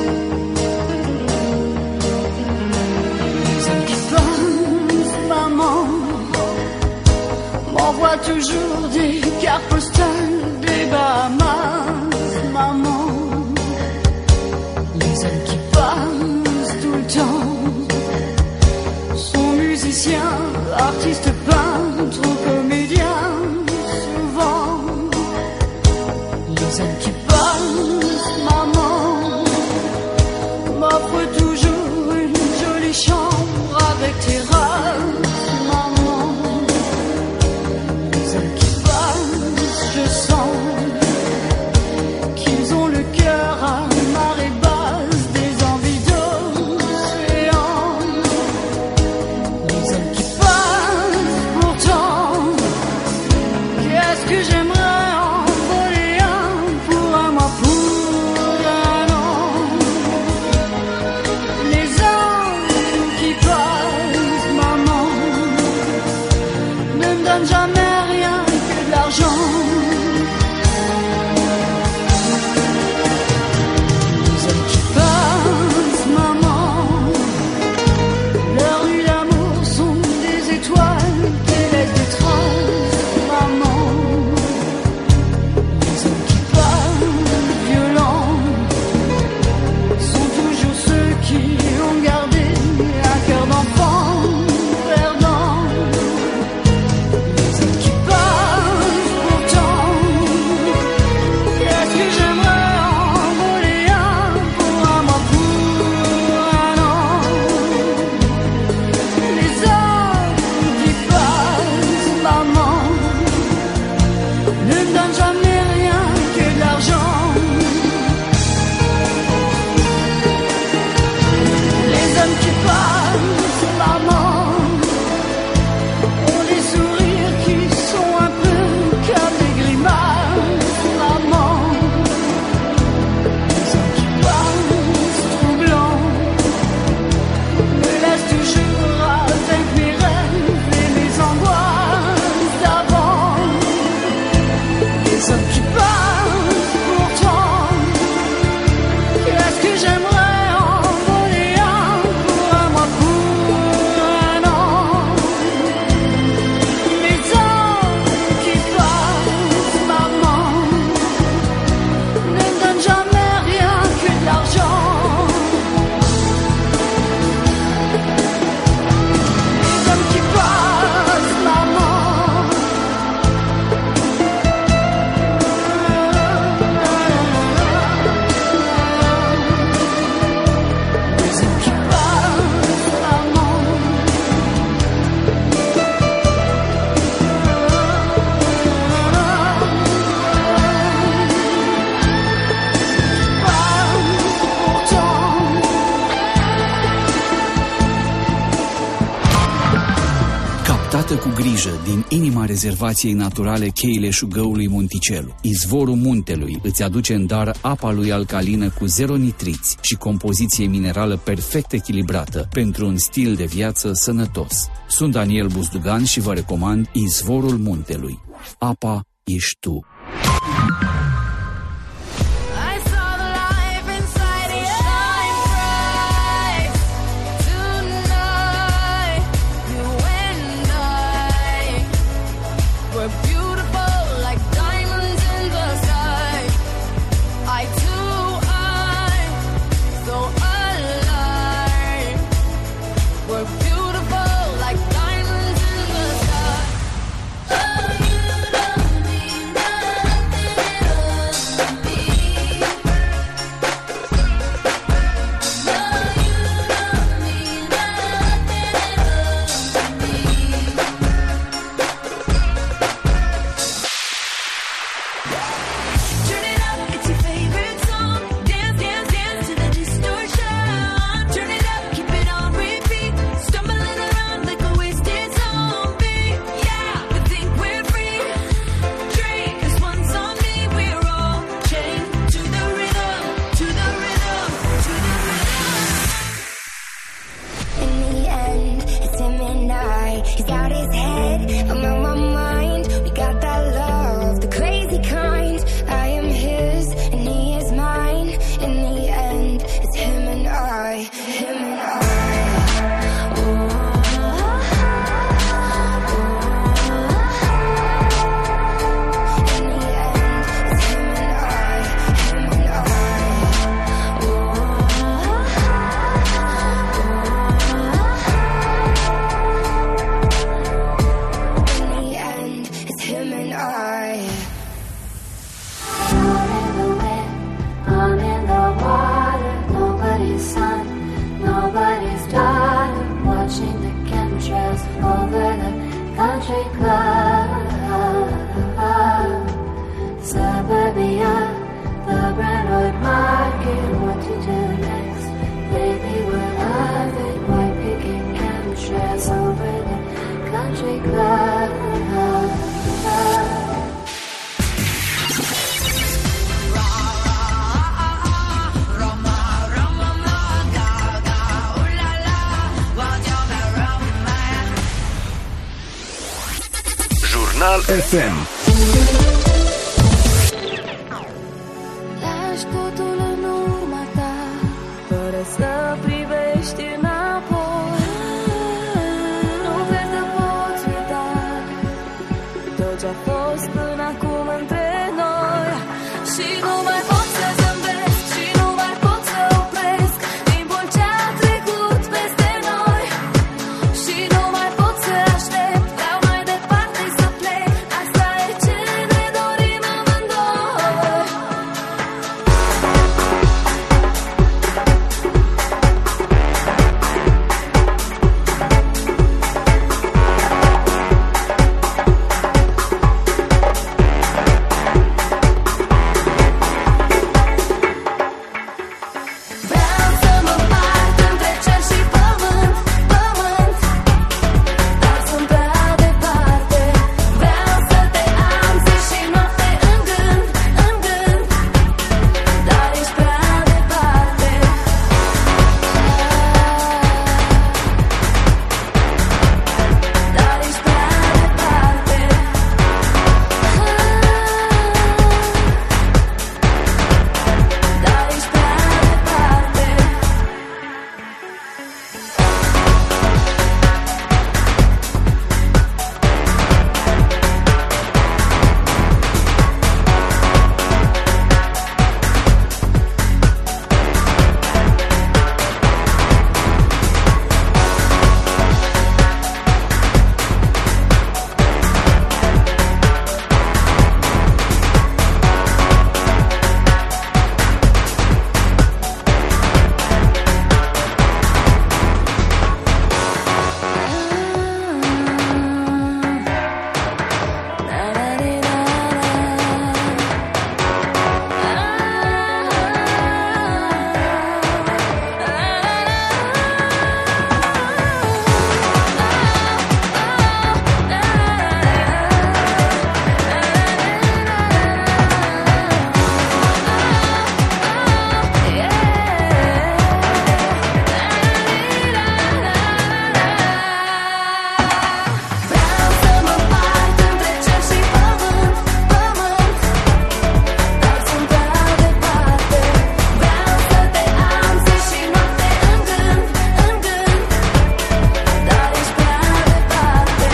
Toujours des cartes postales des Bahamas, maman. Les hommes qui passent tout le temps sont musiciens, artistes, peintres ou comédiens, souvent. Les hommes qui passent, maman, m'offrent toujours une jolie chambre avec terrasse, maman. Je sens qu'ils ont le cœur à marée basse, des envies d'océan. Les hommes qui passent pourtant, qu'est-ce que j'aimerais en voler un pour un mois, pour un an. Les hommes qui passent, maman, ne me donnent jamais rien que de l'argent. Cu grijă din inima rezervației naturale Cheile Șugăului Monticelu. Izvorul muntelui îți aduce în dar apa lui alcalină cu zero nitriți și compoziție minerală perfect echilibrată pentru un stil de viață sănătos. Sunt Daniel Buzdugan și vă recomand Izvorul muntelui. Apa ești tu. Oh, you love me, nothing country club. Suburbia, the Brentwood Market. What to do next? Lately what I've been white picking chemtrails over the country club. Jurnal F M. Lași totul în urma ta, fără să privești înapoi. Nu crezi că poți uita tot ce-a fost până acum între noi. Și nu mai pot să zâmbesc, și nu mai pot să opresc timpul ce-a trecut peste noi. Și nu mai pot să aștept, vreau mai departe să plec. Asta e ce ne dorim amândoi. Vreau să mă împart între cer și pământ, pământ. Dar sunt prea departe. Vreau să te am zi și noapte în gând, în gând. Dar ești prea departe. Dar ești prea departe. Dar ești prea departe. Vreau să mă împart între cer și pământ, pământ. Dar sunt prea departe. Vreau să te am zi și noapte în gând, în gând. Dar ești prea departe.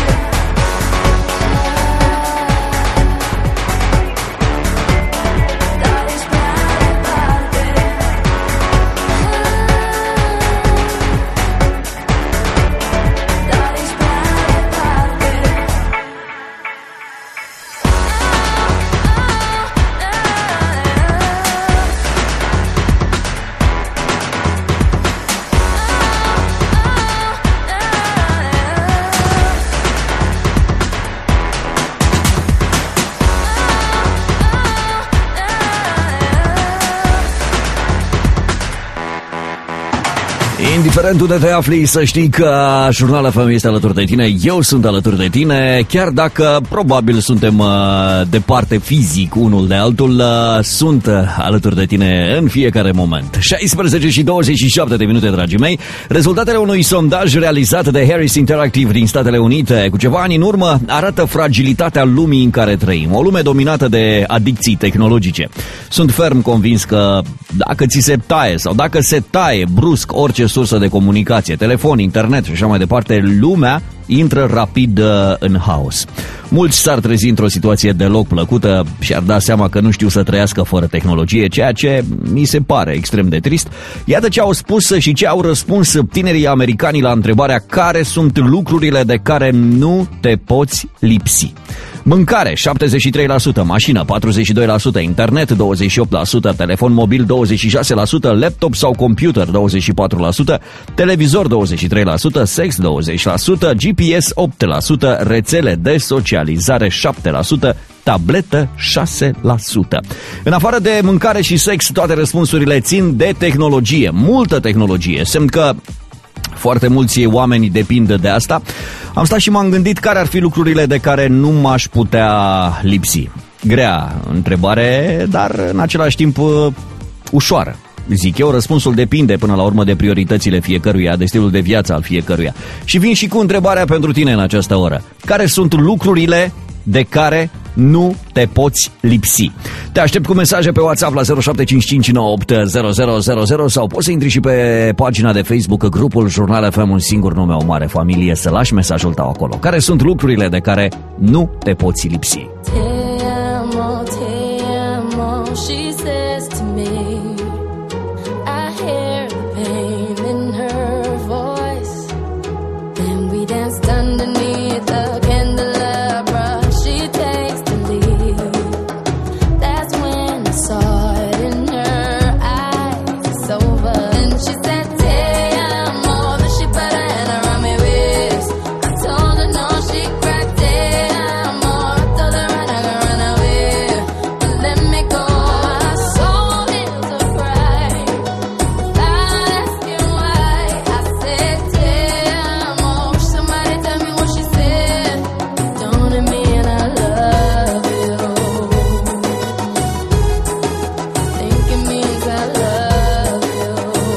Dar ești prea departe. Dar ești prea Indiferent unde te afli, să știi că Jurnal F M este alături de tine, eu sunt alături de tine, chiar dacă probabil suntem uh, departe fizic unul de altul, uh, sunt uh, alături de tine în fiecare moment. șaisprezece și douăzeci și șapte de minute, dragii mei, rezultatele unui sondaj realizat de Harris Interactive din Statele Unite cu ceva ani în urmă arată fragilitatea lumii în care trăim, o lume dominată de adicții tehnologice. Sunt ferm convins că dacă ți se taie sau dacă se taie brusc orice sursă de comunicație, telefon, internet și așa mai departe, lumea intră rapid uh, în haos. Mulți s-ar trezi într-o situație deloc plăcută și ar da seama că nu știu să trăiască fără tehnologie, ceea ce mi se pare extrem de trist. Iată ce au spus și ce au răspuns tinerii americani la întrebarea care sunt lucrurile de care nu te poți lipsi. Mâncare șaptezeci și trei la sută, mașină patruzeci și doi la sută, internet douăzeci și opt la sută, telefon mobil douăzeci și șase la sută, laptop sau computer douăzeci și patru la sută, televizor douăzeci și trei la sută, sex douăzeci la sută, G P S opt la sută, rețele de socializare șapte la sută, tabletă șase la sută. În afară de mâncare și sex, toate răspunsurile țin de tehnologie, multă tehnologie, semn că foarte mulți oameni depind de asta. Am stat și m-am gândit care ar fi lucrurile de care nu m-aș putea lipsi. Grea întrebare, dar în același timp ușoară. Zic eu, răspunsul depinde până la urmă de prioritățile fiecăruia, de stilul de viață al fiecăruia. Și vin și cu întrebarea pentru tine în această oră. Care sunt lucrurile de care nu te poți lipsi? Te aștept cu mesaje pe WhatsApp la zero șapte cinci cinci nouă opt zero zero zero zero sau poți să intri și pe pagina de Facebook, grupul Jurnal F M, un singur nume, o mare familie, să lași mesajul tău acolo. Care sunt lucrurile de care nu te poți lipsi? Te amo, te amo, she says to me. I hear the pain in her voice. Then we danced underneath the candelabra. She takes the lead. That's when I saw it in her eyes. It's over. And she said, te amo, then she put her hand around my waist. I told her no, she cried, te amo. I told her I'm not gonna run away, but let me go. My soul is afraid. Without asking why, I said, te amo. Somebody tell me what she said. Don't it mean I love you? Think it means I love you.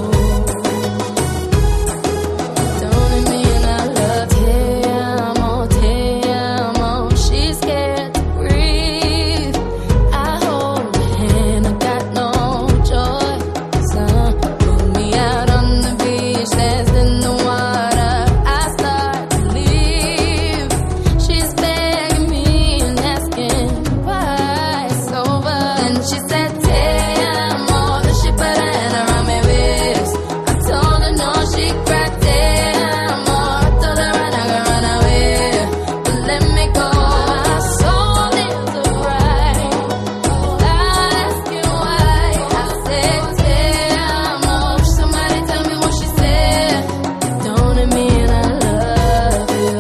Don't it mean I love you? Te amo, te amo. She's scared to breathe. I hold her hand, I got no choice. Uh, put me out on the beach, danced in the water. I start to leave. She's begging me and asking why it's over. And she said, te amo. Then she put her hand around my waist. I told her no, she cried, te amo. I told her I'm not gonna run away, but let me go. My soul is afraid. Without asking why, I said, te amo. Somebody tell me what she said. Don't it mean I love you?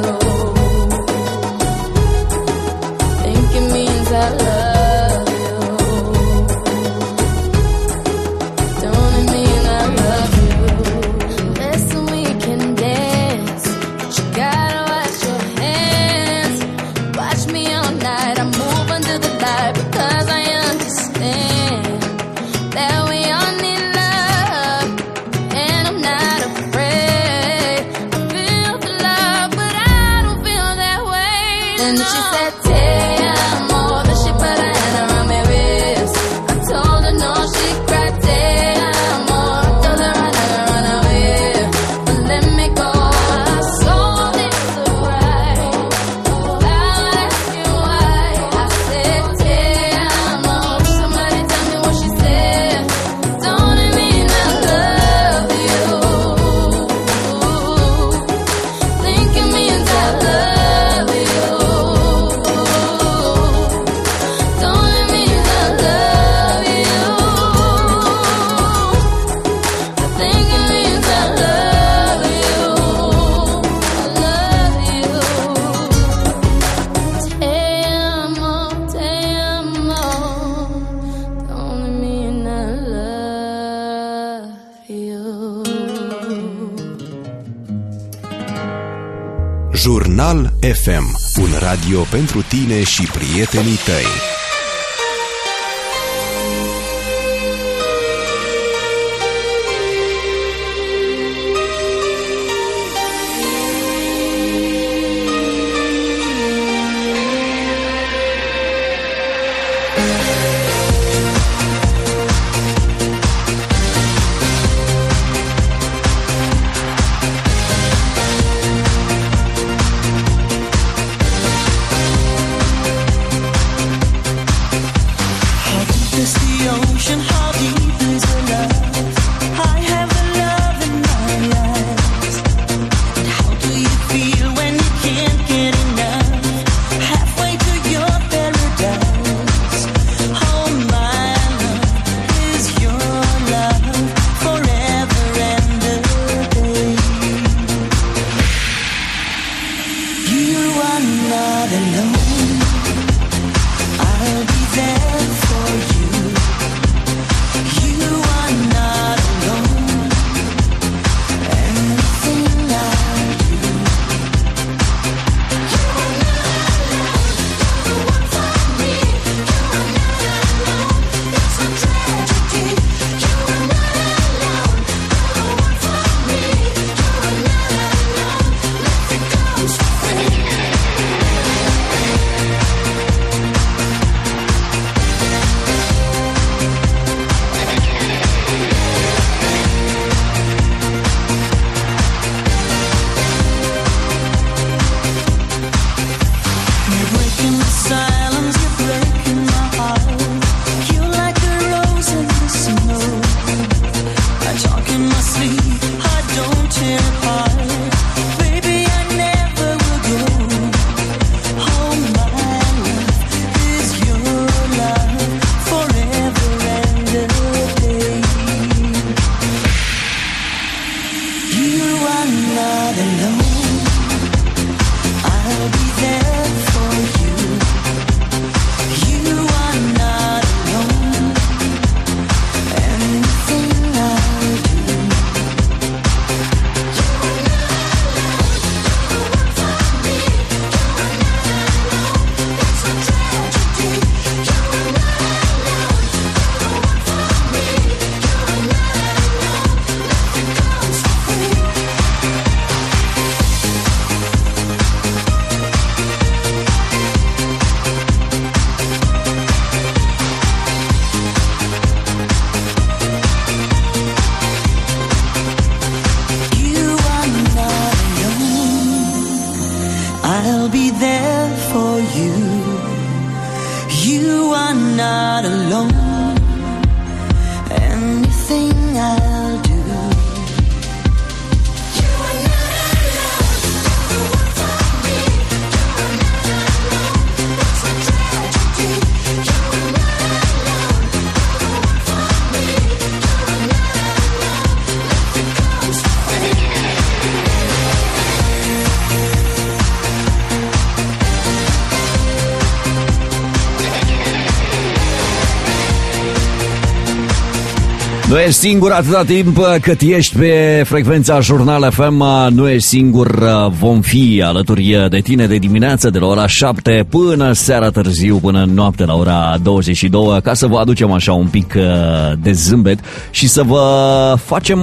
Think it means I love you. Don't it mean I love you? Listen, we can dance, but you gotta wash your hands. Watch me all night, I move under the light because I understand that we all need love, and I'm not afraid. I feel the love, but I don't feel that way. Then she said, te amo. Then she put her hand around my waist. I told her no, she cried, te amo. I told her I'm not gonna run away, but let me go. My soul is afraid. Without asking why, I said, te amo. Somebody tell me what she said. Don't it mean I love you? Think it means I love you. Don't it mean I love you? I think it means I love you. I love you. Te amo, te amo. Don't it mean I love you? Jurnal F M, un radio pentru tine și prietenii tăi. alone. Anything I'll do. You are not alone. The one for me. You're not alone. That's a tragedy. You're not alone. The one for me. You're not alone. Nothing comes free. Nu ești singur atâta timp cât ești pe frecvența Jurnal F M, nu ești singur, vom fi alături de tine de dimineață de la ora șapte până seara târziu, până noapte la ora douăzeci și două, ca să vă aducem așa un pic de zâmbet și să vă facem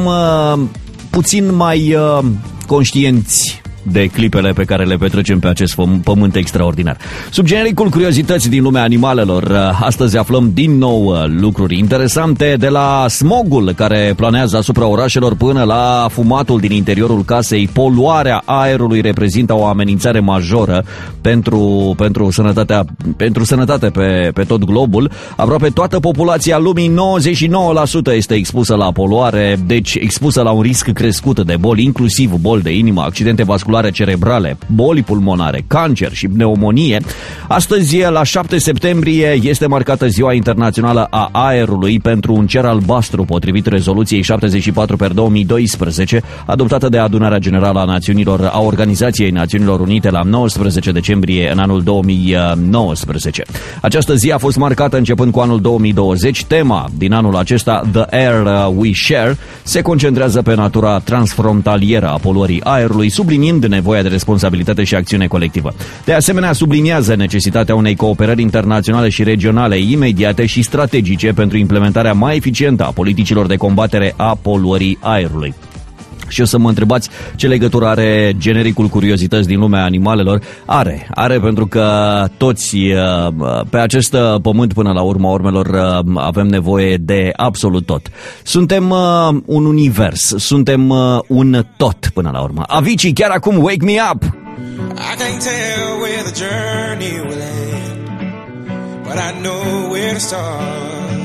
puțin mai conștienți de clipele pe care le petrecem pe acest pământ extraordinar. Sub genericul curiozități din lumea animalelor, astăzi aflăm din nou lucruri interesante, de la smogul care planează asupra orașelor până la fumatul din interiorul casei. Poluarea aerului reprezintă o amenințare majoră pentru, pentru, sănătatea, pentru sănătate pe, pe tot globul. Aproape toată populația lumii, nouăzeci și nouă la sută, este expusă la poluare, deci expusă la un risc crescut de boli, inclusiv boli de inimă, accidente vasculare cerebrale, boli pulmonare, cancer și pneumonie. Astăzi, la șapte septembrie, este marcată Ziua Internațională a Aerului pentru un cer albastru, potrivit rezoluției șaptezeci și patru pe două mii doisprezece, adoptată de Adunarea Generală a Națiunilor a Organizației Națiunilor Unite la nouăsprezece decembrie în anul două mii nouăsprezece. Această zi a fost marcată începând cu anul două mii douăzeci. Tema din anul acesta, The Air We Share, se concentrează pe natura transfrontalieră a poluării aerului, subliniind de nevoia de responsabilitate și acțiune colectivă. De asemenea, subliniază necesitatea unei cooperări internaționale și regionale imediate și strategice pentru implementarea mai eficientă a politicilor de combatere a poluării aerului. Și o să mă întrebați ce legătură are genericul curiozități din lumea animalelor. Are, are pentru că toți pe acest pământ, până la urma urmelor, avem nevoie de absolut tot. Suntem un univers, suntem un tot până la urmă. Avicii, chiar acum, Wake Me Up! I can't tell where the journey will end, but I know where to start.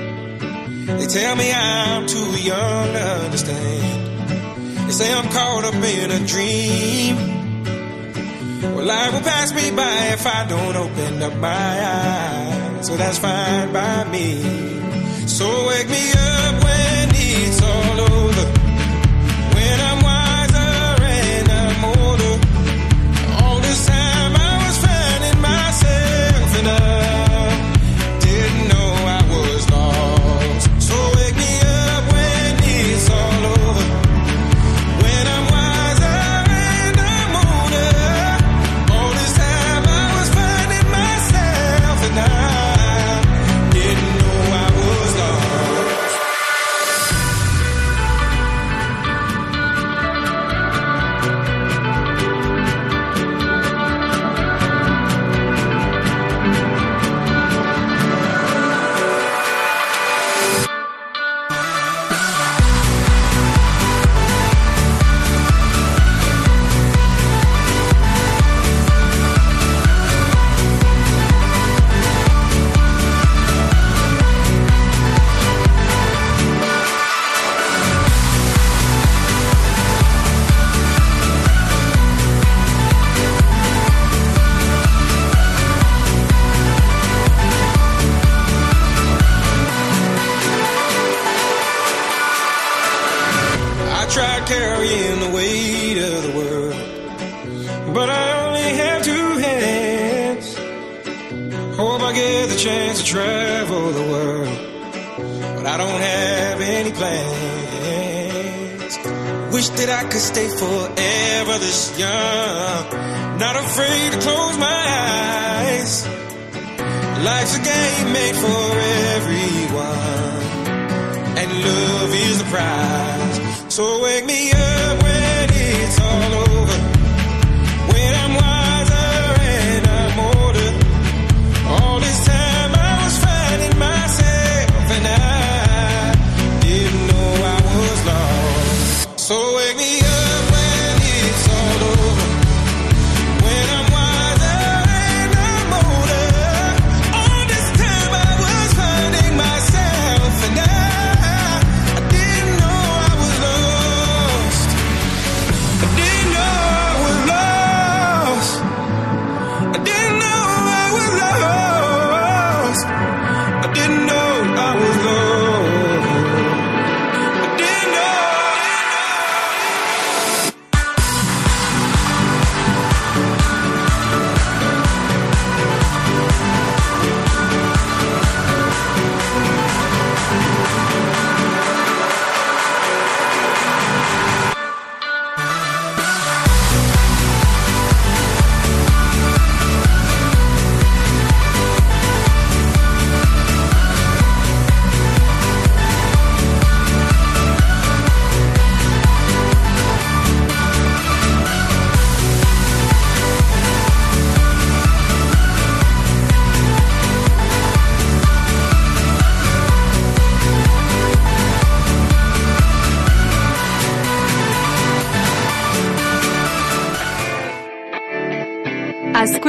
They tell me I'm too young to understand. They say I'm caught up in a dream. Well, life will pass me by if I don't open up my eyes. So that's fine by me. So wake me up when it's all over, when I'm wiser and I'm older. All this time I was finding myself and I didn't know I was lost. So wake me up when it's all over, when I'm wiser and I'm older. All this time I was finding myself and I didn't know I was lost. I tried carrying the weight of the world, but I only have two hands. Hope I get the chance to travel the world, but I don't have any plans. Wish that I could stay forever this young, not afraid to close my eyes. Life's a game made for everyone, and love is the prize. So wake me up when it's all over, when I'm wiser and I'm older. All this time I was finding myself and I didn't know I was lost. So wake me up when it's all over, when I'm wiser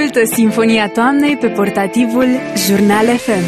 Ascultă Sinfonia Toamnei pe portativul Jurnal F M.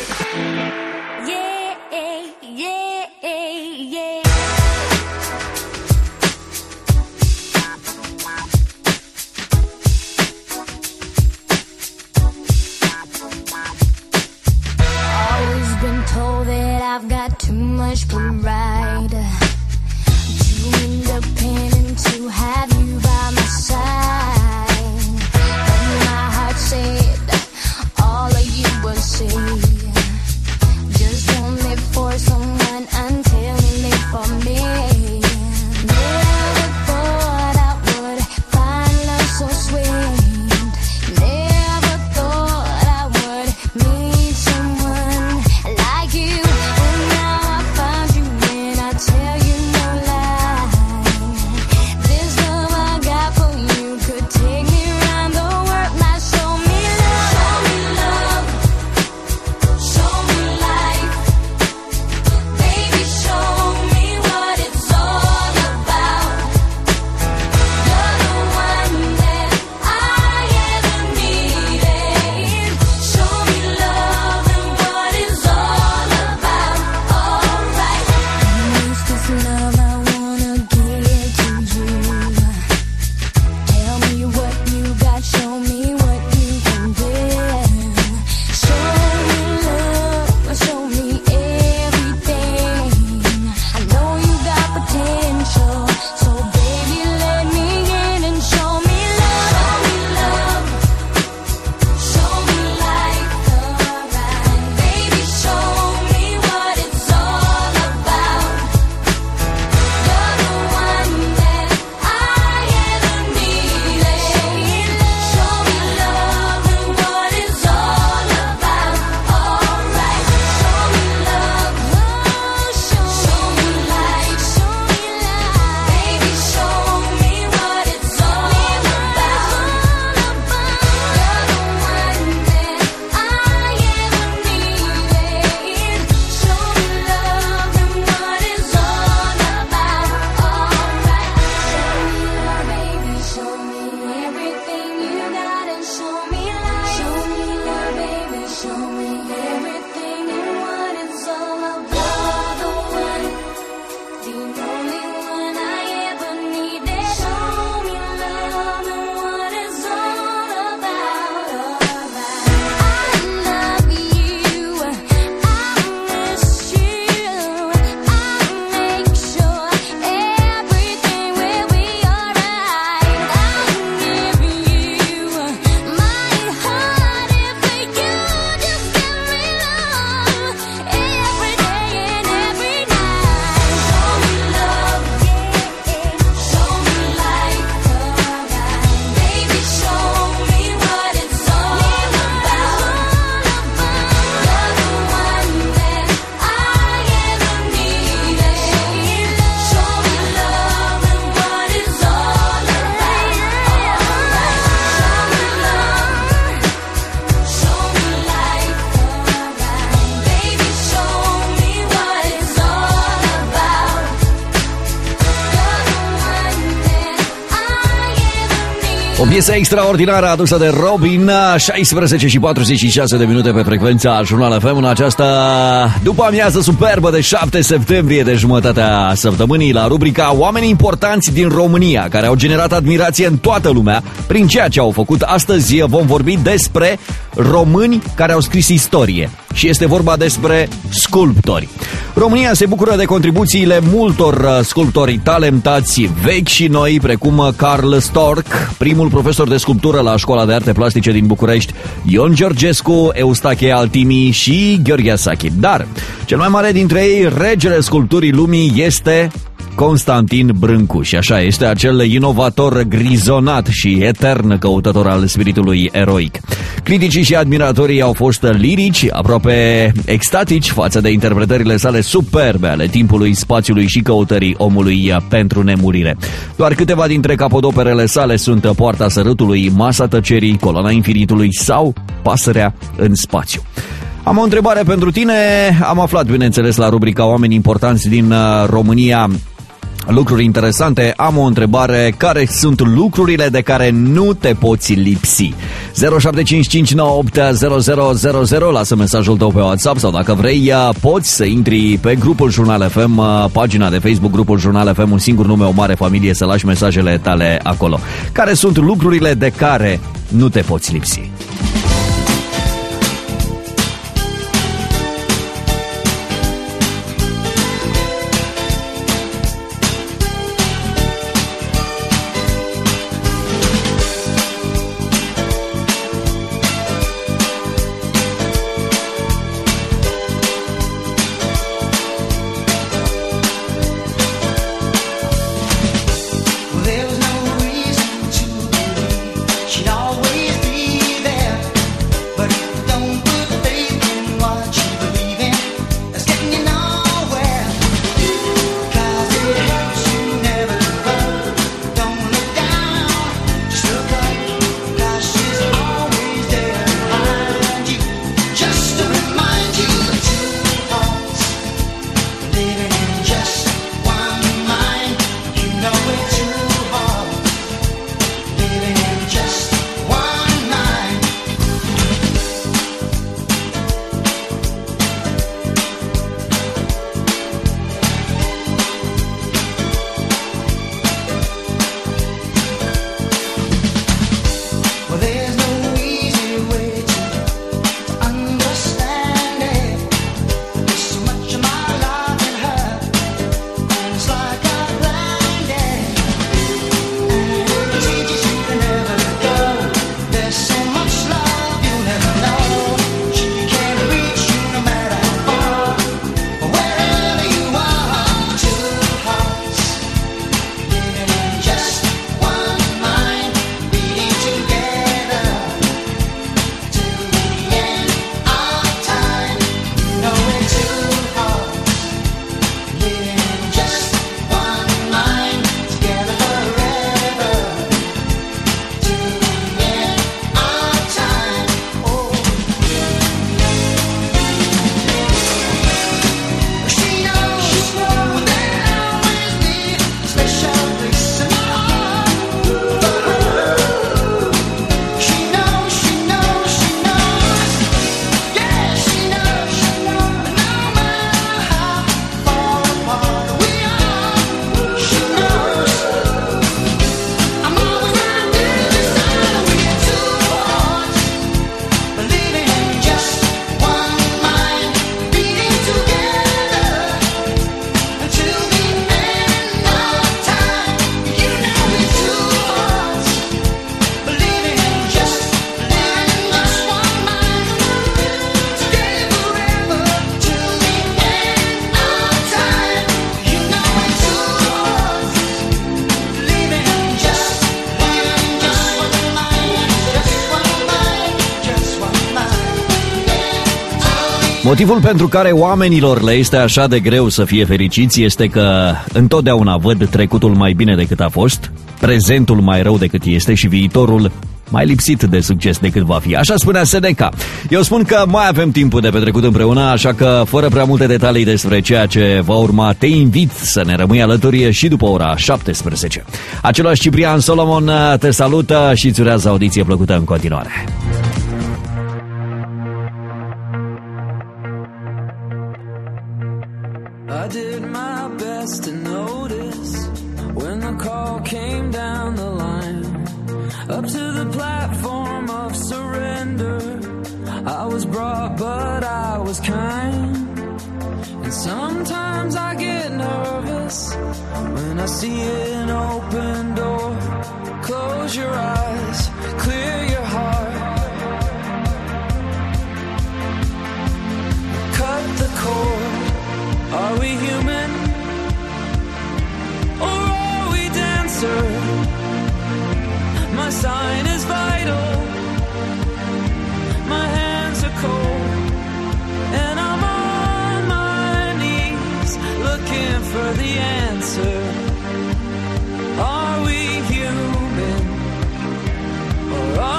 O piesă extraordinară adusă de Robin, șaisprezece și patruzeci și șase de minute pe frecvența Jurnal F M în această după amiază superbă de șapte septembrie de jumătatea săptămânii la rubrica Oameni importanți din România, care au generat admirație în toată lumea prin ceea ce au făcut. Astăzi vom vorbi despre români care au scris istorie și este vorba despre sculptori. România se bucură de contribuțiile multor sculptori talentați vechi și noi, precum Carl Storch, primul profesor de sculptură la Școala de Arte Plastice din București, Ion Georgescu, Eustache Altimi și Gheorghe Asachi. Dar cel mai mare dintre ei, regele sculpturii lumii, este Constantin Brâncu. Și așa este, acel inovator grizonat și etern căutător al spiritului eroic. Criticii și admiratorii au fost lirici, aproape extatici față de interpretările sale superbe ale timpului, spațiului și căutării omului pentru nemurire. Doar câteva dintre capodoperele sale sunt Poarta Sărutului, Masa Tăcerii, Coloana Infinitului sau Pasărea în spațiu. Am o întrebare pentru tine. Am aflat, bineînțeles, la rubrica Oameni importanți din România lucruri interesante, am o întrebare. Care sunt lucrurile de care nu te poți lipsi? zero șapte cinci cinci nouă opt zero zero zero zero. Lasă mesajul tău pe WhatsApp sau dacă vrei poți să intri pe grupul Jurnal F M, pagina de Facebook, grupul Jurnal F M, un singur nume, o mare familie, să lași mesajele tale acolo. Care sunt lucrurile de care nu te poți lipsi? Motivul pentru care oamenilor le este așa de greu să fie fericiți este că întotdeauna văd trecutul mai bine decât a fost, prezentul mai rău decât este și viitorul mai lipsit de succes decât va fi. Așa spunea Seneca. Eu spun că mai avem timpul de petrecut împreună, așa că fără prea multe detalii despre ceea ce va urma, te invit să ne rămâi alături și după ora șaptesprezece. Același Ciprian Solomon te salută și îți urează audiție plăcută în continuare. I did my best to notice when the call came down the line, up to the platform of surrender. I was brought, but I was kind. And sometimes I get nervous when I see an open door. Close your eyes, clear your heart, cut the cord. Are we human, or are we dancer? My sign is vital, my hands are cold, and I'm on my knees looking for the answer. Are we human, or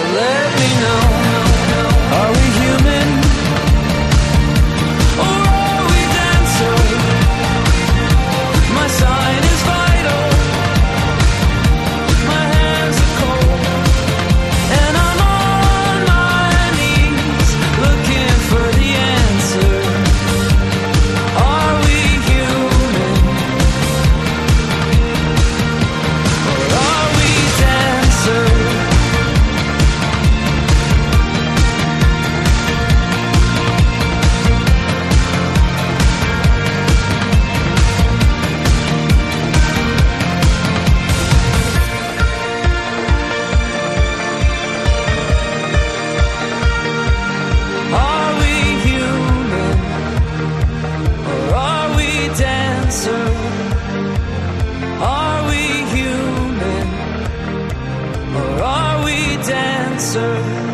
let me know. Are we human? Or are we dancer? My sign is vital. My hands are cold. And I'm on my knees looking for the answer. Are we human? Or are we dancer? Are we human? Or are we dancer? Are we human? Or are we dancer?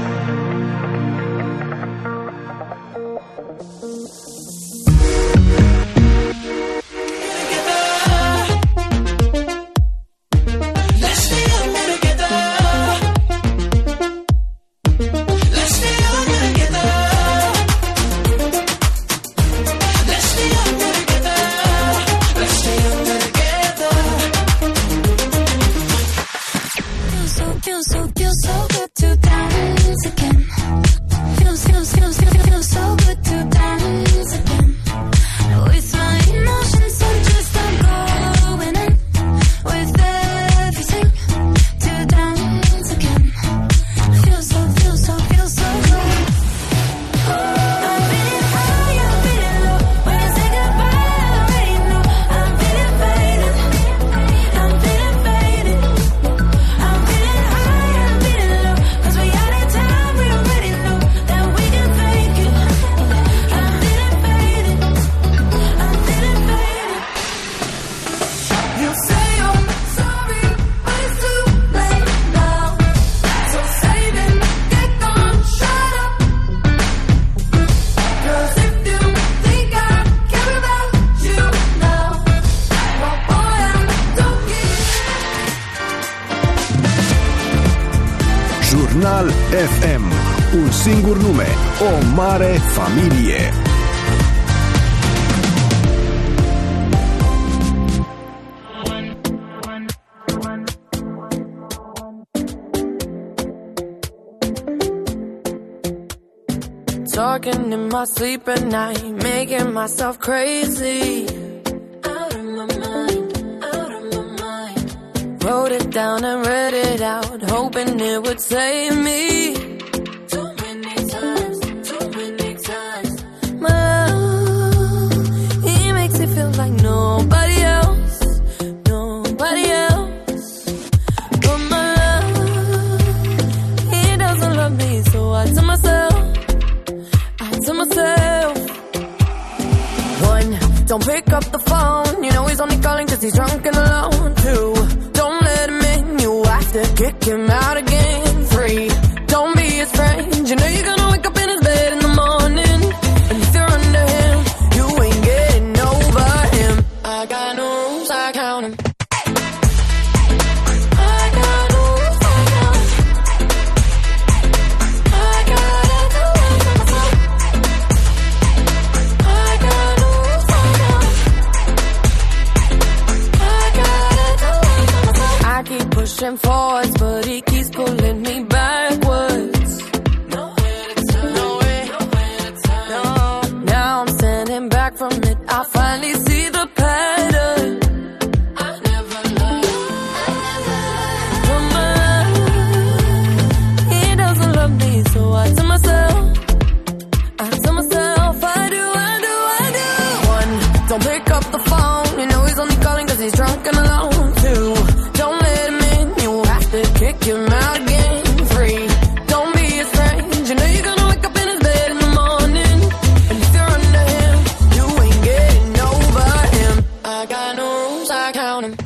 Let's stay on together. Let's stay on together. Let's stay on together. Let's stay on together. Feels so, feels so, feels so good to dance again. Feels, feels, feels, feels, feels so good to dance again. With my emotions, I'm just I'm going in with everything to dance again. Feels so, feels so, feels so good. I'm feeling high, I'm feeling low. When you say goodbye, I already know. I'm feeling faded. I'm feeling faded. I'm feeling high, I'm feeling low. 'Cause we out of time, we already know that we can fake it. I'm feeling faded. I'm feeling faded. You say I'm sorry, but it's too late now. So save it, get gone, shut up. 'Cause if you think I care about you now, well boy, I don't give. Jurnal F M. Un singur nume, o mare familie. Talking in my sleep at night, making myself crazy. Out of my mind, out of my mind. Wrote it down and read it out, hoping it would save me. Too many times, too many times. My love, he makes it feel like nobody else, nobody else. But my love, he doesn't love me, so I tell myself, to myself. One, don't pick up the phone. You know he's only calling 'cause he's drunk and alone. Two, don't let him in. You have to kick him out again. Three, don't be his friend. You know you're gonna wake up in his bed in the morning. And if you're under him, you ain't getting over him. I got no rules, I count him. I got no rules, I count him. I gotta do it for myself. I got no rules, I count him. I gotta do it for myself. I keep pushing forwards, but he keeps pulling me backwards. Nowhere to turn, nowhere, nowhere to turn. No, now I'm standing back from it. I finally see the pattern. I never learned. But my love, he doesn't love me, so I tell myself, I tell myself, I do, I do, I do. One, don't pick up the phone. You know he's only calling 'cause he's drunk and alone. Two, don't let him in. You have to kick him out again. Three, don't be his friend. You know you're gonna wake up in his bed in the morning. And if you're under him, you ain't getting over him. I got no rules, I count him.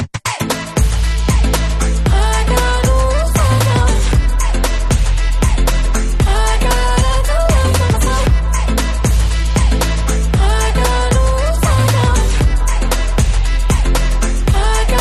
I got no rules, I count him. I gotta do it for myself. I got no rules, I count him. I got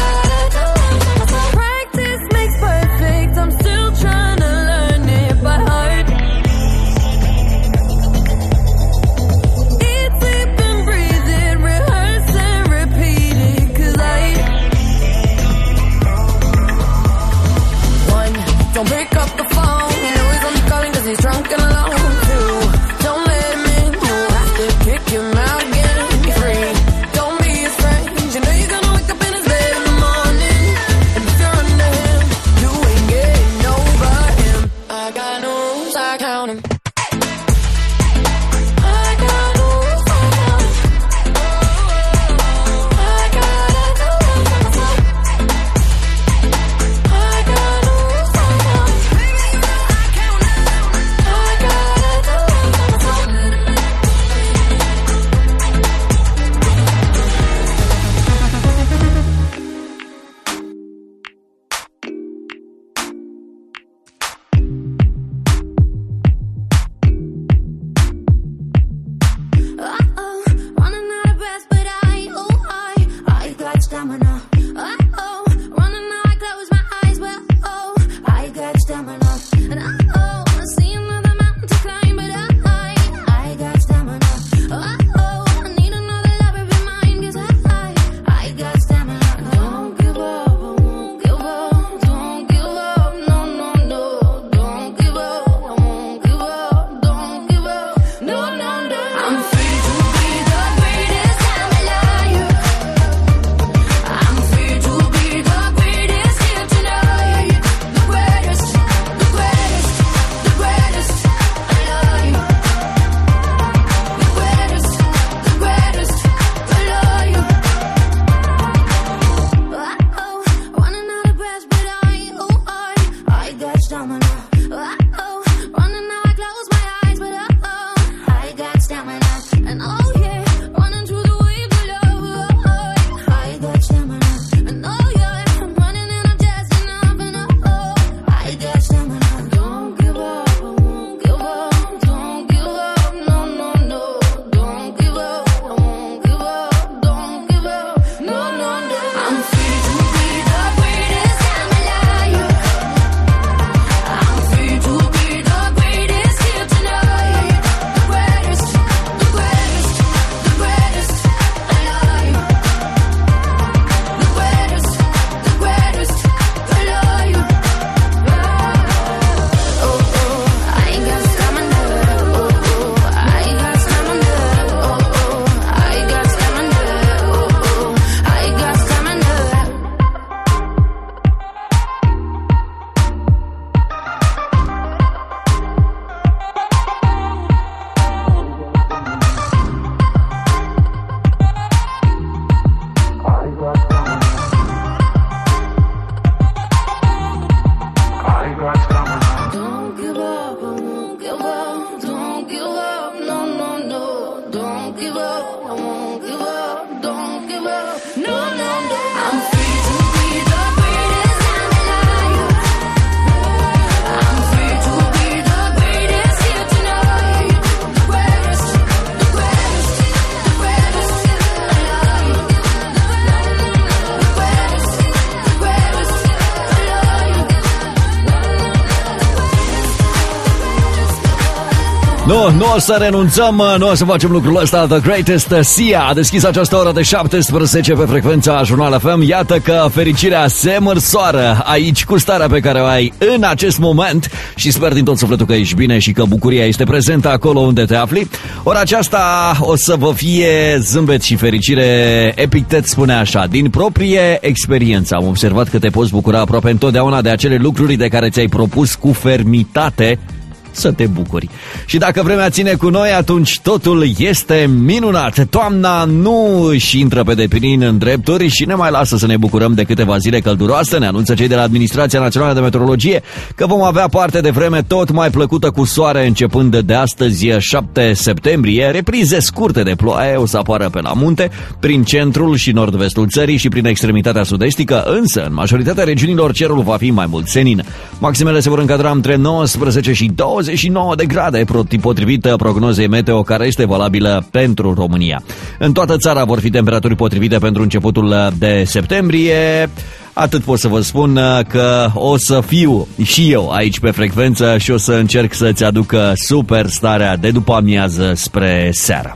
Nu, nu o să renunțăm, nu o să facem lucrul ăsta. The Greatest Sia a deschis această oră de șaptesprezece pe frecvența Jurnal F M. Iată că fericirea se mărsoară aici cu starea pe care o ai în acest moment și sper din tot sufletul că ești bine și că bucuria este prezentă acolo unde te afli. Ora aceasta o să vă fie zâmbet și fericire. Epictet spune așa: din proprie experiență am observat că te poți bucura aproape întotdeauna de acele lucruri de care ți-ai propus cu fermitate să te bucuri. Și dacă vremea ține cu noi, atunci totul este minunat. Toamna nu își intră pe deplin în drepturi și ne mai lasă să ne bucurăm de câteva zile călduroase. Ne anunță cei de la Administrația Națională de Meteorologie că vom avea parte de vreme tot mai plăcută cu soare începând de astăzi, șapte septembrie. Reprize scurte de ploaie o să apară pe la munte, prin centrul și nord-vestul țării și prin extremitatea sud-estică, însă în majoritatea regiunilor cerul va fi mai mult senin. Maximele se vor încadra între nouăsprezece și douăzeci și nouă de grade, potrivit prognozei meteo care este valabilă pentru România. În toată țara vor fi temperaturi potrivite pentru începutul de septembrie. Atât pot să vă spun că o să fiu și eu aici pe frecvență și o să încerc să-ți aduc super starea de după amiază spre seară.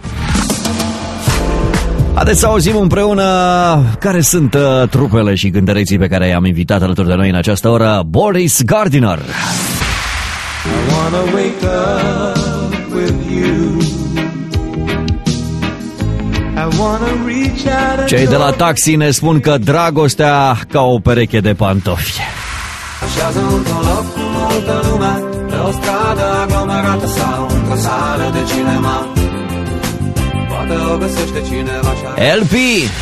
Haideți să auzim împreună care sunt uh, trupele și cântăreții pe care i-am invitat alături de noi în această oră. Boris Gardiner. I wanna wake up with you. I wanna reach out and Cei de la Taxi ne spun că dragostea ca o pereche de pantofi. așează într-un loc cu multă lume, pe o stradă aglomerată sau într-o sală de cinema. Poate o găsește cineva așa. L P.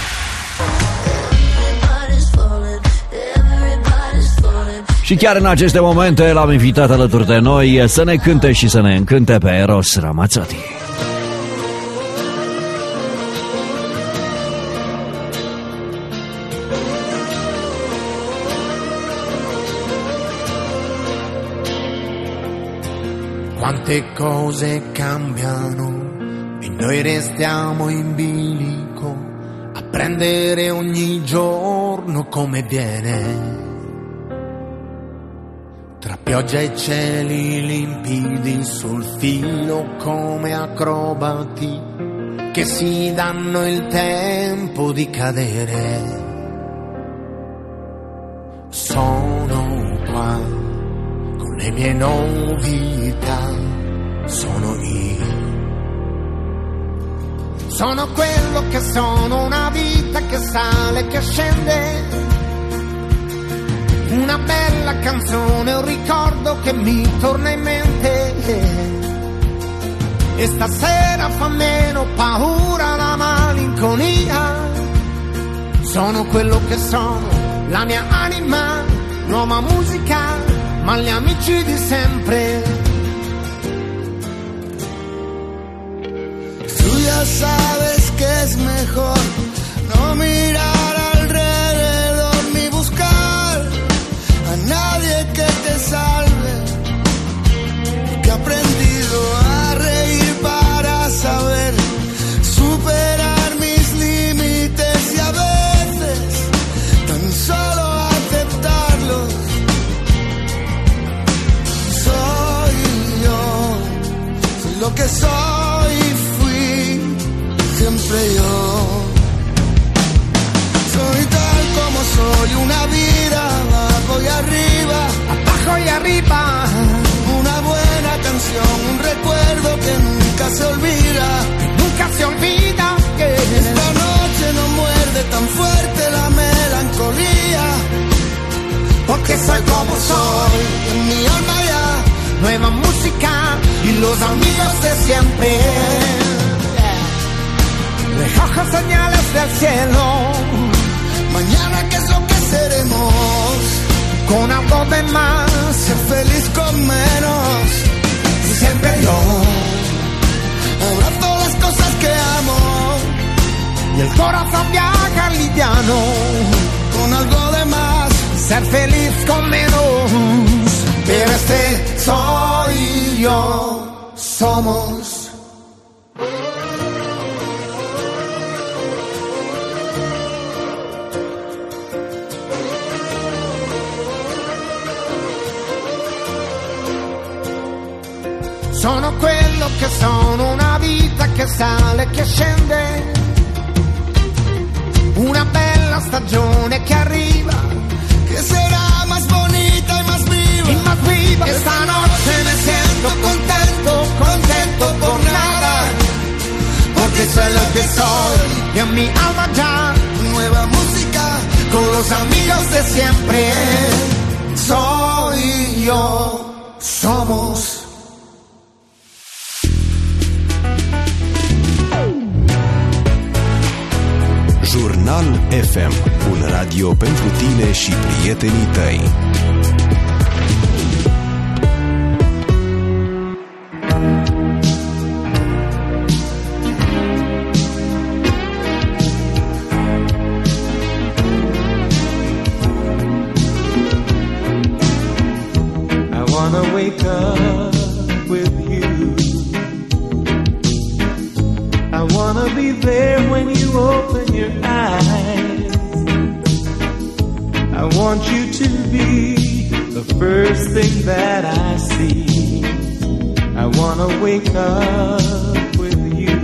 Și chiar în aceste momente l-am invitat alături de noi să ne cânte și să ne încânte pe Eros Ramazzotti. Quante cose cambiano e noi restiamo in bilico a prendere ogni giorno come viene. Tra pioggia e cieli limpidi sul filo come acrobati che si danno il tempo di cadere. Sono qua con le mie novità, sono io. Sono quello che sono, una vita che sale, che scende. Una bella canzone, un ricordo che mi torna in mente. E stasera fa meno paura la malinconia. Sono quello che sono, la mia anima, nuova musica, ma gli amici di sempre. Tú ya sabes que es mejor no mirar alrededor ni buscar a nadie que te salve, que ha aprendido a reír para saber superar mis límites y a veces tan solo aceptarlos. Soy yo, soy lo que soy y fui siempre yo. Soy tal como soy, una vida abajo y arriba, Abajo y arriba, una buena canción, un recuerdo que nunca se olvida. nunca se olvida que Esta noche no muerde tan fuerte la melancolía, porque soy como soy, en mi alma ya nueva música y los amigos de siempre. Recojo señales del cielo, mañana qué es lo que seremos, con algo de más, ser feliz con menos. y siempre yo, Abrazo las cosas que amo, y el corazón viaja liviano, con algo de más, ser feliz con menos. Pero este soy yo, somos. Sono quello che sono una vita che sale e che scende, una bella stagione che arriva, che sarà más bonita y más viva, y más viva. Esta noche me siento contento, contento por nada, porque soy lo que soy y en mi alma ya nueva música con los amigos de siempre. Soy yo, somos. Jurnal F M, un radio pentru tine și prietenii tăi. I wanna wake up with you. I wanna be there when you open your eyes. I want you to be the first thing that I see. I wanna wake up with you.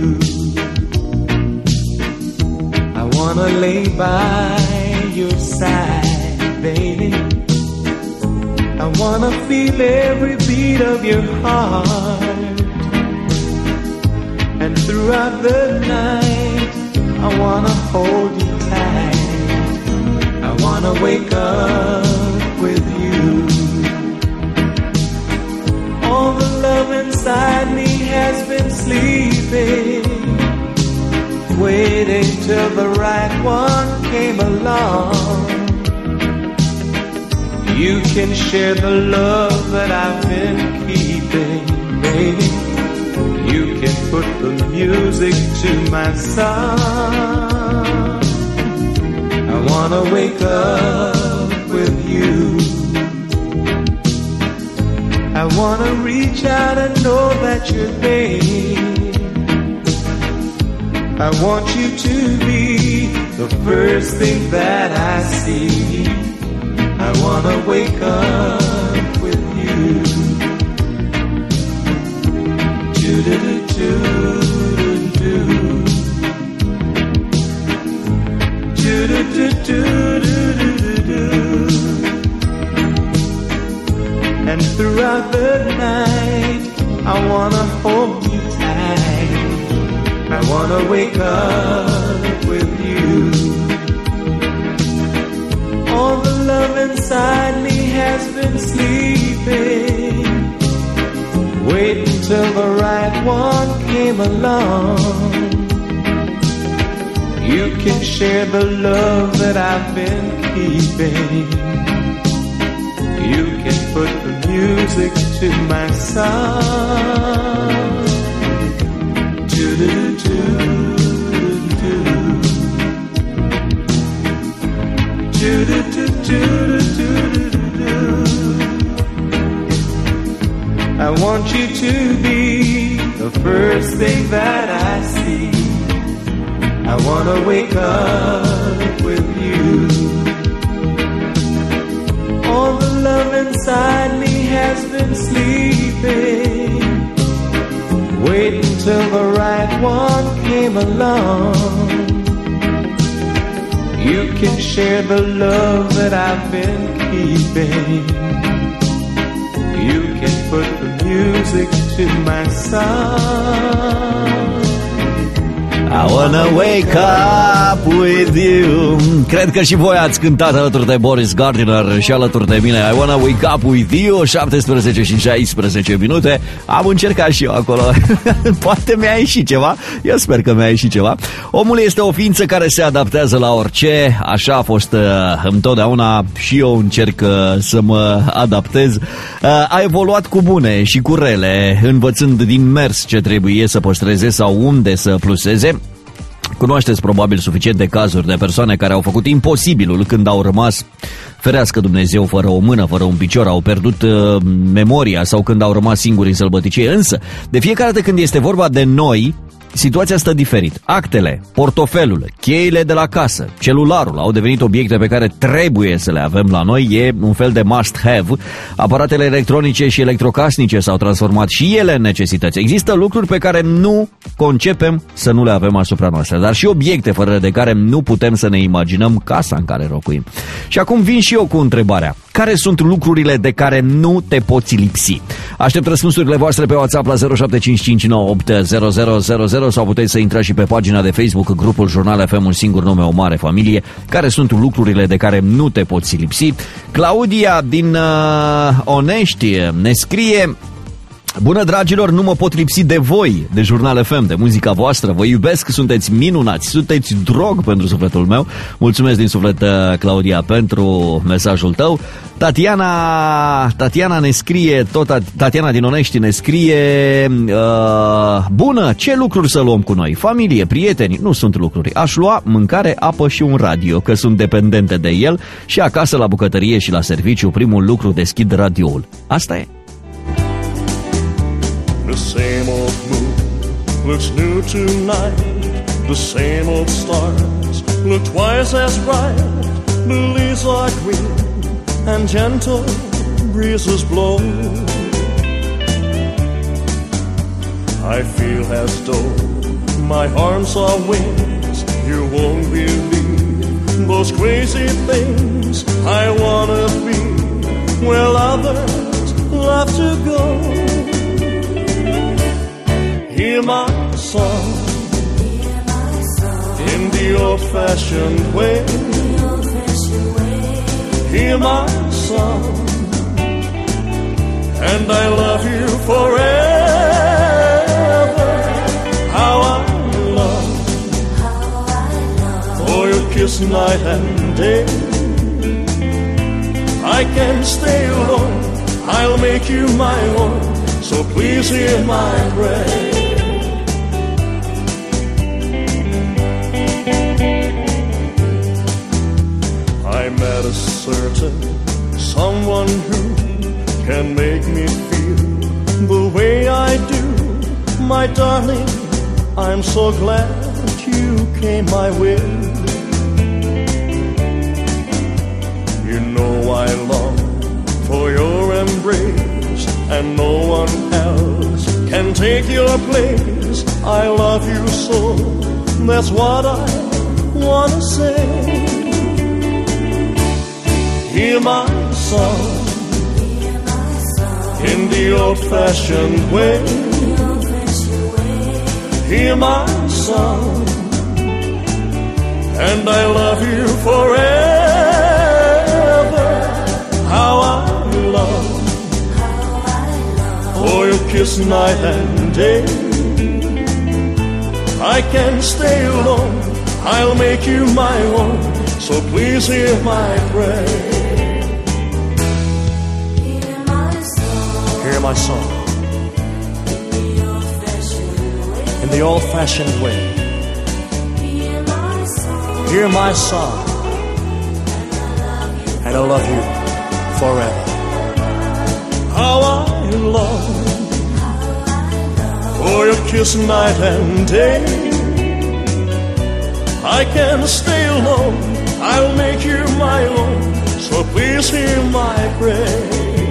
I wanna lay by your side, baby. I wanna feel every beat of your heart. And throughout the night, I wanna hold you tight. I wanna wake up with you. All the love inside me has been sleeping, waiting till the right one came along. You can share the love that I've been keeping, baby. You can put the music to my song. I wanna wake up with you. I wanna reach out and know that you're there. I want you to be the first thing that I see. I wanna wake up with you. And throughout the night, I wanna hold you tight. I wanna wake up with you. All the love inside me has been sleeping, waiting till the right one came along. You can share the love that I've been keeping. You can put the music to my song. Do-do-do-do-do. Do-do-do-do-do-do-do. I want you to be the first thing that I see. I wanna wake up with you. All the love inside me has been sleeping, waiting till the right one came along. You can share the love that I've been keeping. You can put the music to my song. I wanna wake up with you. Cred că și voi ați cântat alături de Boris Gardiner și alături de mine. I wanna wake up with you. șaptesprezece și șaisprezece minute. Am încercat și eu acolo. Poate mi-a ieșit ceva. Eu sper că mi-a ieșit ceva. Omul este o ființă care se adaptează la orice. Așa a fost uh, întotdeauna și eu încerc uh, să mă adaptez. Uh, a evoluat cu bune și cu rele, învățând din mers ce trebuie să păstreze sau unde să pluseze. Cunoașteți probabil suficient de cazuri de persoane care au făcut imposibilul când au rămas, ferească Dumnezeu, fără o mână, fără un picior, au pierdut uh, memoria sau când au rămas singuri în sălbăticie. Însă, de fiecare dată când este vorba de noi, situația stă diferit. Actele, portofelul, cheile de la casă, celularul au devenit obiecte pe care trebuie să le avem la noi, e un fel de must-have. Aparatele electronice și electrocasnice s-au transformat și ele în necesități. Există lucruri pe care nu concepem să nu le avem asupra noastră, dar și obiecte fără de care nu putem să ne imaginăm casa în care locuim. Și acum vin și eu cu întrebarea. Care sunt lucrurile de care nu te poți lipsi? Aștept răspunsurile voastre pe WhatsApp la zero șapte cinci cinci nouă opt zero zero zero zero sau puteți să intrați și pe pagina de Facebook, grupul Jurnal F M, un singur nume, o mare familie. Care sunt lucrurile de care nu te poți lipsi? Claudia din uh, Onești ne scrie: bună, dragilor, nu mă pot lipsi de voi, de Jurnal F M, de muzica voastră. Vă iubesc, sunteți minunați, sunteți drog pentru sufletul meu. Mulțumesc din suflet, Claudia, pentru mesajul tău. Tatiana, Tatiana ne scrie, tot Tatiana din Onești ne scrie: uh, bună, ce lucruri să luăm cu noi? Familie, prieteni, nu sunt lucruri. Aș lua mâncare, apă și un radio, că sunt dependente de el, și acasă la bucătărie și la serviciu, primul lucru, deschid radioul. Asta e. The same old moon looks new tonight. The same old stars look twice as bright. The leaves are green and gentle breezes blow. I feel as though my arms are wings. You won't believe those crazy things. I wanna be where others love to go. Hear my song in the old-fashioned way. Hear my song, and I love you forever. How I love for your kiss night and day. I can't stay alone, I'll make you my own, so please hear my prayer. I met a certain someone who can make me feel the way I do. My darling, I'm so glad you came my way. You know I long for your embrace, and no one else can take your place. I love you so, that's what I wanna say. Hear my song in the old-fashioned way. Hear my song, and I love you forever. How I love for your kiss night and day. I can't stay alone, I'll make you my own, so please hear my prayer. Hear my song in the old-fashioned way. Hear my song, and I love you forever. How I love for your kiss night and day. I can't stay alone, I'll make you my own, so please hear my prayer.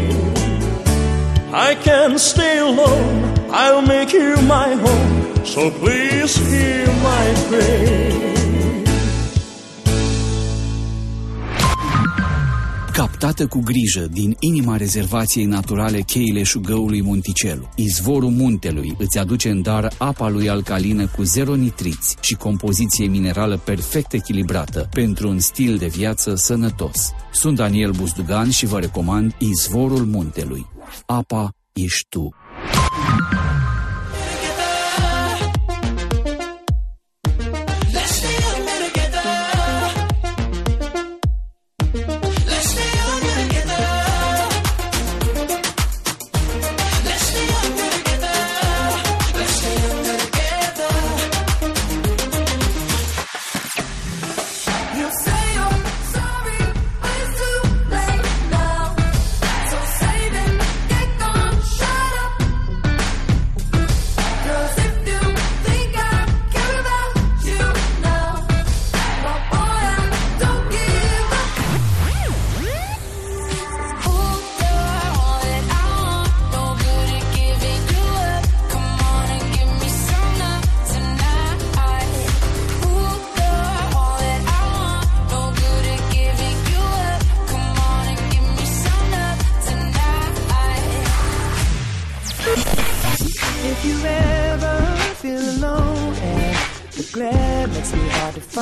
I can't stay alone, I'll make you my home, so please hear my prayer. Captată cu grijă din inima rezervației naturale Cheile Șugăului Monticelu, izvorul muntelui îți aduce în dar apa lui alcalină cu zero nitriți și compoziție minerală perfect echilibrată pentru un stil de viață sănătos. Sunt Daniel Buzdugan și vă recomand Izvorul Muntelui. Apa ești tu. Shut up.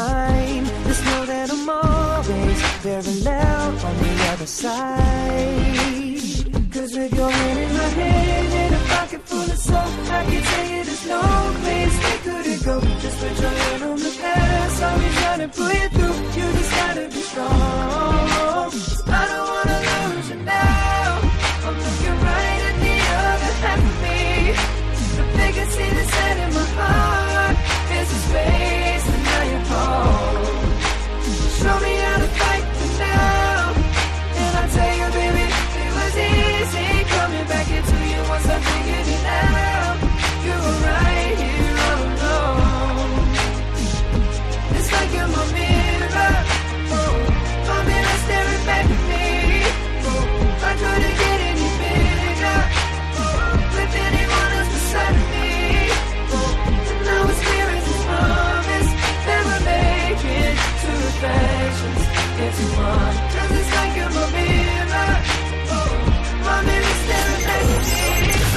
mine. Just know that I'm always parallel on the other side. Cause with your hand in my hand and a pocket full of soap, I can tell you there's no place we couldn't go. Just put your hand on the past, I'll be trying to pull you through. You just gotta be strong. I don't wanna lose you now. I'm looking right at the other half of me. The biggest see the set in my heart is a space and now you're home. Show me how to fight for now. And I tell you, baby, it was easy coming back into you once I figured it out. You were right here all alone. It's like you're my mirror. Oh, my mirror staring back at me. Oh, I couldn't get any bigger. Oh, with anyone else beside me. Oh, and now it's clear as a promise that we're making two reflections into one. Cause it's like you're my mirror. Oh, my mirror staring back at me.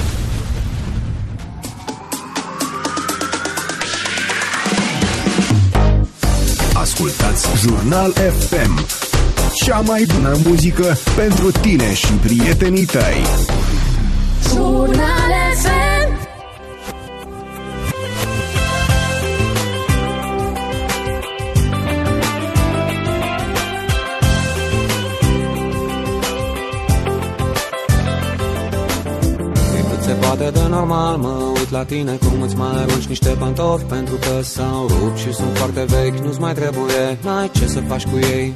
Ascultați Jurnal F M, cea mai bună muzică pentru tine și prietenii tăi. Jurnal F M. Se poate de normal, mă uit la tine cum îți mai arunci niște pantofi pentru că s-au rupt și sunt foarte vechi, nu-ți mai trebuie, n-ai ce să faci cu ei.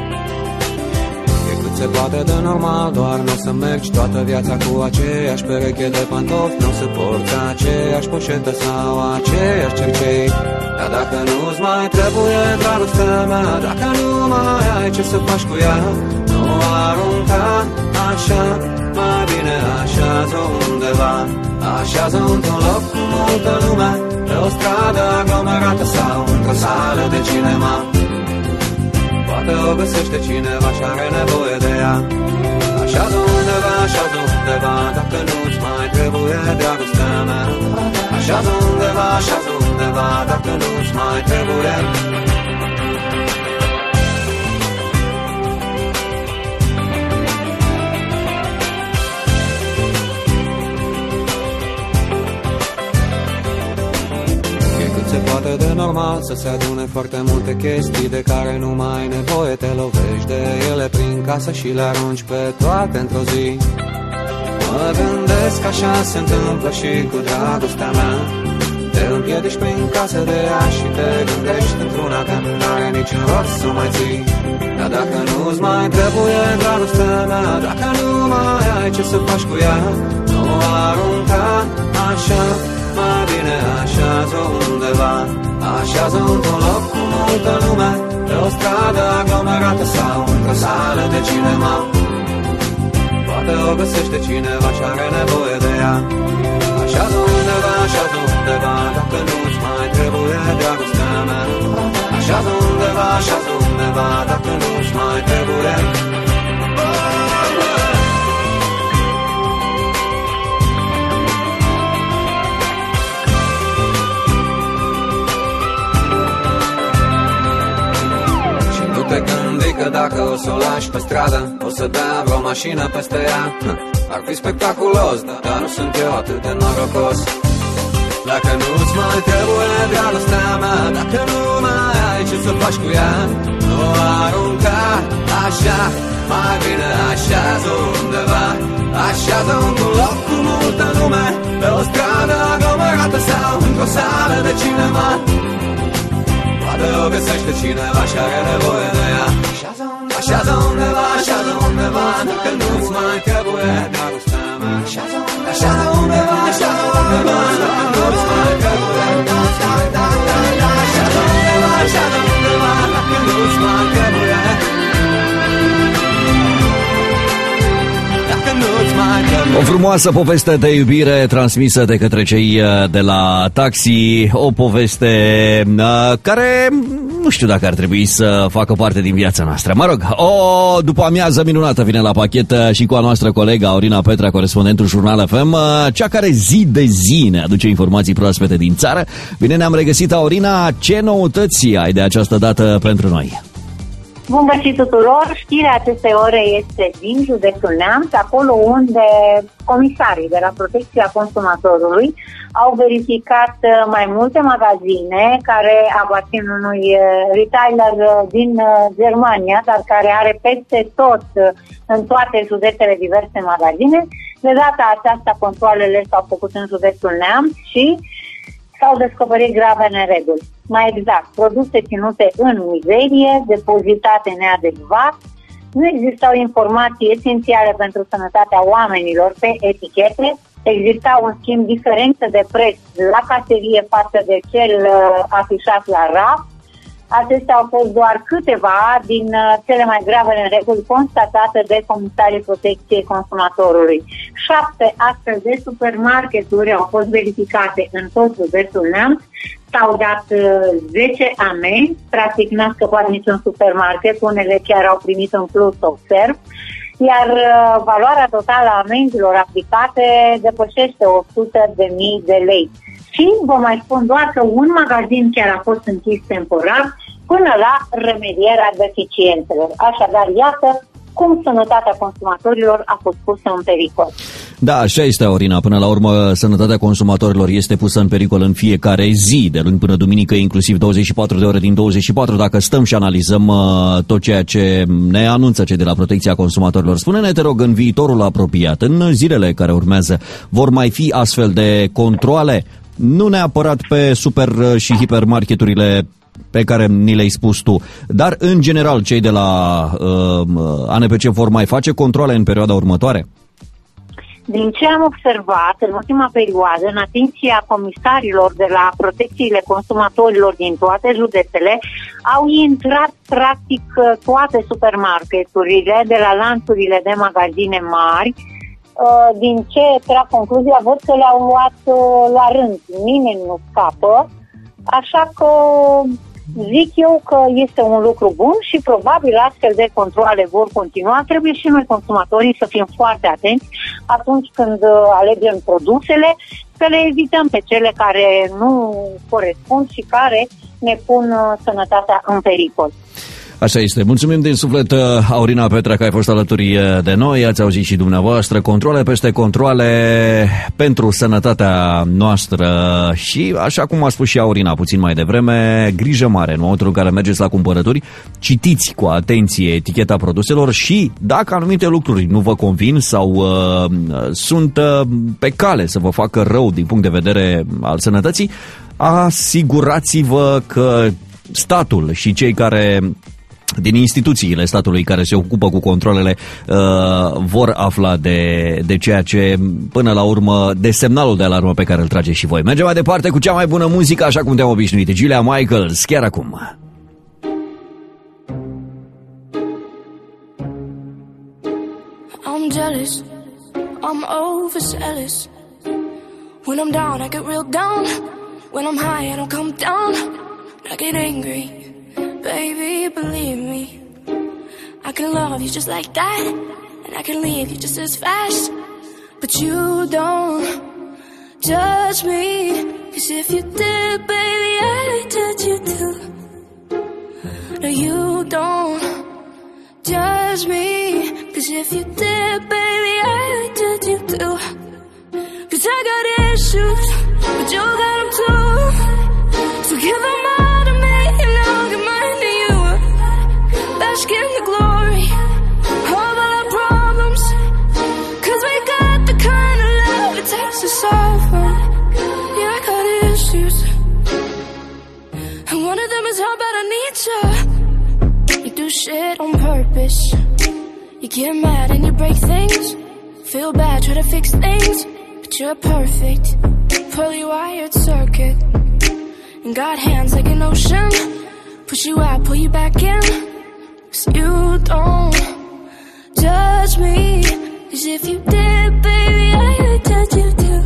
E cât se poate de normal, doar n-o să mergi toată viața cu aceeași pereche de pantofi, n-o să porți aceeași poșetă sau aceeași cercei. Dar dacă nu-ți mai trebuie dragostea mea, dacă nu mai ai ce să faci cu ea, nu o arunca așa. Mai bine așează undeva, așează într-un loc cu multă lume, pe o stradă aglomerată sau într-o sală de cinema. Poate o găsește cineva și are nevoie de ea. Așează undeva, așează undeva, dacă nu-ți mai trebuie dragostea mea. Așează undeva, așează undeva, dacă nu-ți mai trebuie. Se poate de normal să se adune foarte multe chestii de care nu mai ai nevoie, te lovești de ele prin casă și le arunci pe toate într-o zi. Mă gândesc că așa se întâmplă și cu dragostea mea. Te împiedici prin casă de ea și te gândești într-una că n-are niciun rost să mai ții. Dar dacă nu-ți mai trebuie dragostea mea, dacă nu mai ai ce să faci cu ea, nu o arunca așa. Mai bine așează undeva, așează într-un loc cu multă lume, pe o stradă aglomerată sau într-o sală de cinema. Poate o găsește cineva și are nevoie de ea. Așează undeva, așează undeva, dacă nu-ți mai trebuie dragostea mea. Așează undeva, așează undeva, dacă nu-ți mai trebuie. Te gândi că dacă o să o lași pe stradă, o să dea vreo mașină peste ea. Ar fi spectaculos, dar nu sunt eu atât de norocos. Dacă nu-ți mai trebuie dragostea mea, dacă nu mai ai ce să faci cu ea, nu o arunca așa. Mai bine așează undeva, așează într-un loc cu multă lume, pe o stradă aglomerată sau într-o sală de cinema. Poate o găsește cineva și are nevoie de ea. Așează undeva, așează undeva, dacă nu-ți mai trebuie dragostea mea. Așează undeva, așează undeva, dacă nu-ți mai trebuie. Așează undeva, așează undeva, dacă nu-ți mai trebuie. O frumoasă poveste de iubire transmisă de către cei de la Taxi, o poveste uh, care nu știu dacă ar trebui să facă parte din viața noastră. Mă rog, o după amiază minunată vine la pachet și cu a noastră colegă Aurina Petra, corespondentul Jurnal F M, cea care zi de zi ne aduce informații proaspete din țară. Bine ne-am regăsit, Aurina, ce noutăți ai de această dată pentru noi? Bun găsit tuturor! Știrea acestei ore este din județul Neamț, acolo unde comisarii de la Protecția Consumatorului au verificat mai multe magazine care aparțin unui retailer din Germania, dar care are peste tot, în toate județele, diverse magazine. De data aceasta, controalele s-au făcut în județul Neamț și s-au descoperit grave nereguli. Mai exact, produse ținute în mizerie, depozitate neadecvat, nu existau informații esențiale pentru sănătatea oamenilor pe etichete, exista un schimb diferență de preț la caserie față de cel uh, afișat la raft. Acestea au fost doar câteva din uh, cele mai grave nereguli constatate de Comisarii Protecției Consumatorului. Șapte astfel de supermarketuri au fost verificate în tot județul Neamț, s-au dat uh, zece amenzi, practic n-a scăpat niciun supermarket, unele chiar au primit în plus observ, iar uh, valoarea totală a amenzilor aplicate depășește o sută de mii de lei. Și vă mai spun doar că un magazin chiar a fost închis temporar până la remedierea deficiențelor. Așadar, iată cum sănătatea consumatorilor a fost pusă în pericol. Da, așa este, Aurina. Până la urmă, sănătatea consumatorilor este pusă în pericol în fiecare zi, de luni până duminică, inclusiv douăzeci și patru de ore din douăzeci și patru, dacă stăm și analizăm uh, tot ceea ce ne anunță cei de la Protecția Consumatorilor. Spune-ne, te rog, în viitorul apropiat, în zilele care urmează, vor mai fi astfel de controale? Nu neapărat pe super și hipermarketurile pe care ni le-ai spus tu, dar în general cei de la uh, A N P C vor mai face controale în perioada următoare? Din ce am observat în ultima perioadă, în atenția comisarilor de la protecțiile consumatorilor din toate județele, au intrat practic toate supermarketurile de la lanțurile de magazine mari. Din ce trag concluzia, văd că le-au luat la rând, nimeni nu scapă, așa că zic eu că este un lucru bun și probabil astfel de controale vor continua. Trebuie și noi, consumatorii, să fim foarte atenți atunci când alegem produsele, să le evităm pe cele care nu corespund și care ne pun sănătatea în pericol. Așa este. Mulțumim din suflet, Aurina Petra, că ai fost alături de noi. Ați auzit și dumneavoastră. Controle peste controle pentru sănătatea noastră și, așa cum a spus și Aurina puțin mai devreme, grijă mare în momentul în care mergeți la cumpărături. Citiți cu atenție eticheta produselor și, dacă anumite lucruri nu vă convin sau uh, sunt uh, pe cale să vă facă rău din punct de vedere al sănătății, asigurați-vă că statul și cei care din instituțiile statului care se ocupă cu controlele uh, vor afla de, de ceea ce, până la urmă, de semnalul de alarmă pe care îl trage și voi. Mergem mai departe cu cea mai bună muzică, așa cum te-am obișnuit. Julia Michaels, chiar acum. I'm jealous, I'm overzealous. When I'm down, I get real down. When I'm high, I don't come down. I get angry. Baby, believe me, I can love you just like that, and I can leave you just as fast. But you don't judge me, 'cause if you did, baby, I'd judge you too. No, you don't judge me, 'cause if you did, baby, I'd judge you too. 'Cause I got issues, but you got them too. So give them all to me, and I'll give mine to you. Bask in the glory of all our problems, 'cause we got the kind of love it takes to solve them. Yeah, I got issues, and one of them is how bad I need you. You do shit on purpose. You get mad and you break things. Feel bad, try to fix things, but you're perfect. Pearly wired circuit, and got hands like an ocean. Push you out, pull you back in. 'Cause you don't judge me, 'cause if you did, baby, I'd judge you too.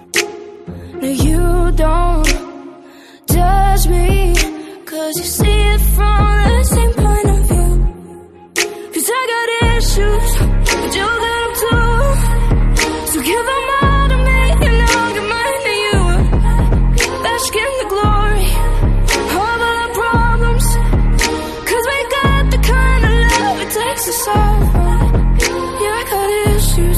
No, you don't judge me, 'cause you see it from the same point of view. Cause I got issues, but you got them too. So give them all to me and I'll give mine to you. Bask in the glory of all our problems. Cause we got the kind of love it takes to solve them. Yeah, I got issues,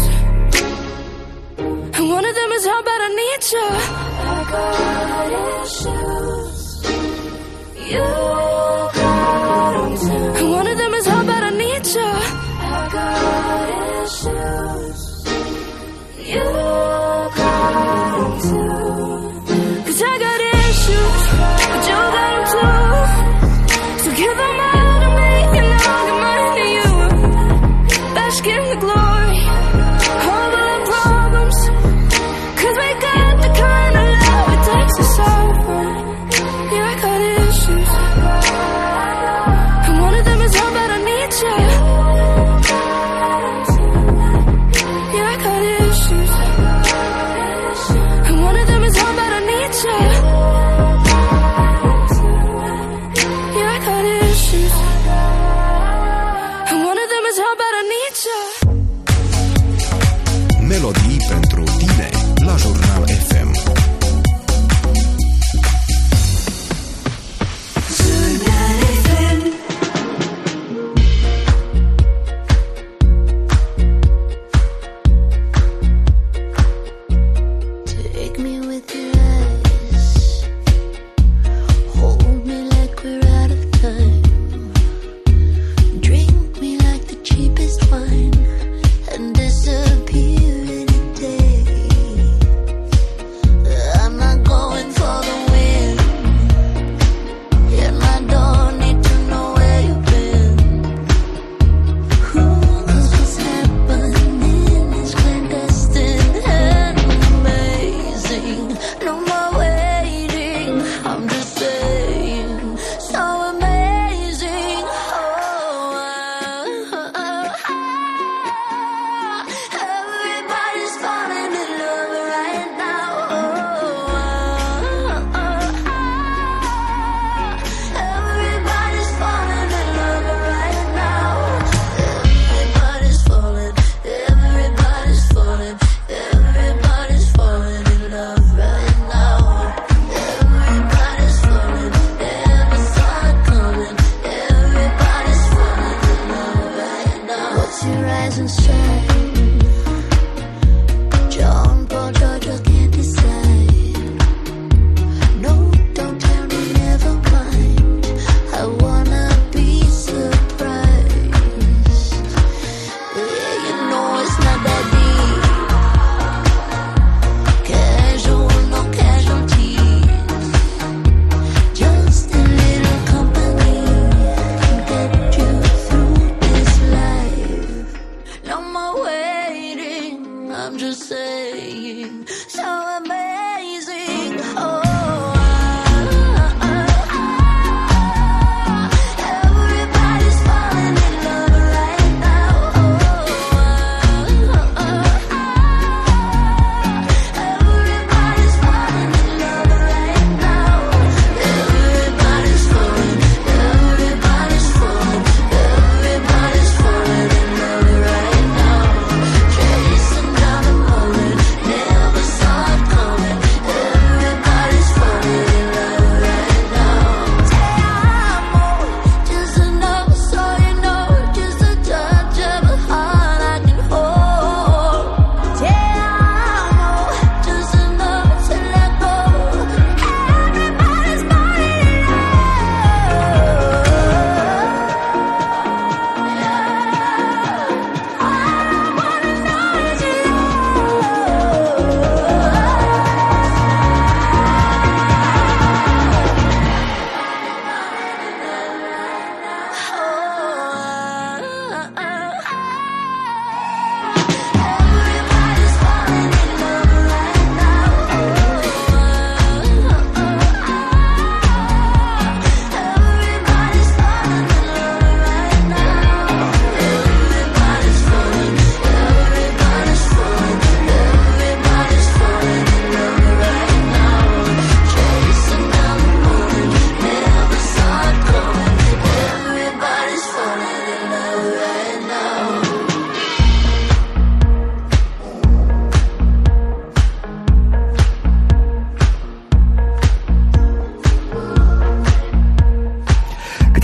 and one of them is how bad I need you. I got issues, you got them too. And one of them is how bad I need you. I got issues, you got them too. Cause I got issues, but you got them too. So give them all to me and I'll give mine to you. Bask in the glory of all our problems. Cause we got the kind of love it takes to solve them. Yeah, I got issues, and one of them is how bad I need you. Yeah, I got issues, and one of them is how bad I need you. Yeah, I got issues, and one of them is how bad I need you. Melodii pentru tine la Jurnal F M. Take me with your eyes, hold me like we're out of time, drink me like the cheapest wine, and disappear in a day.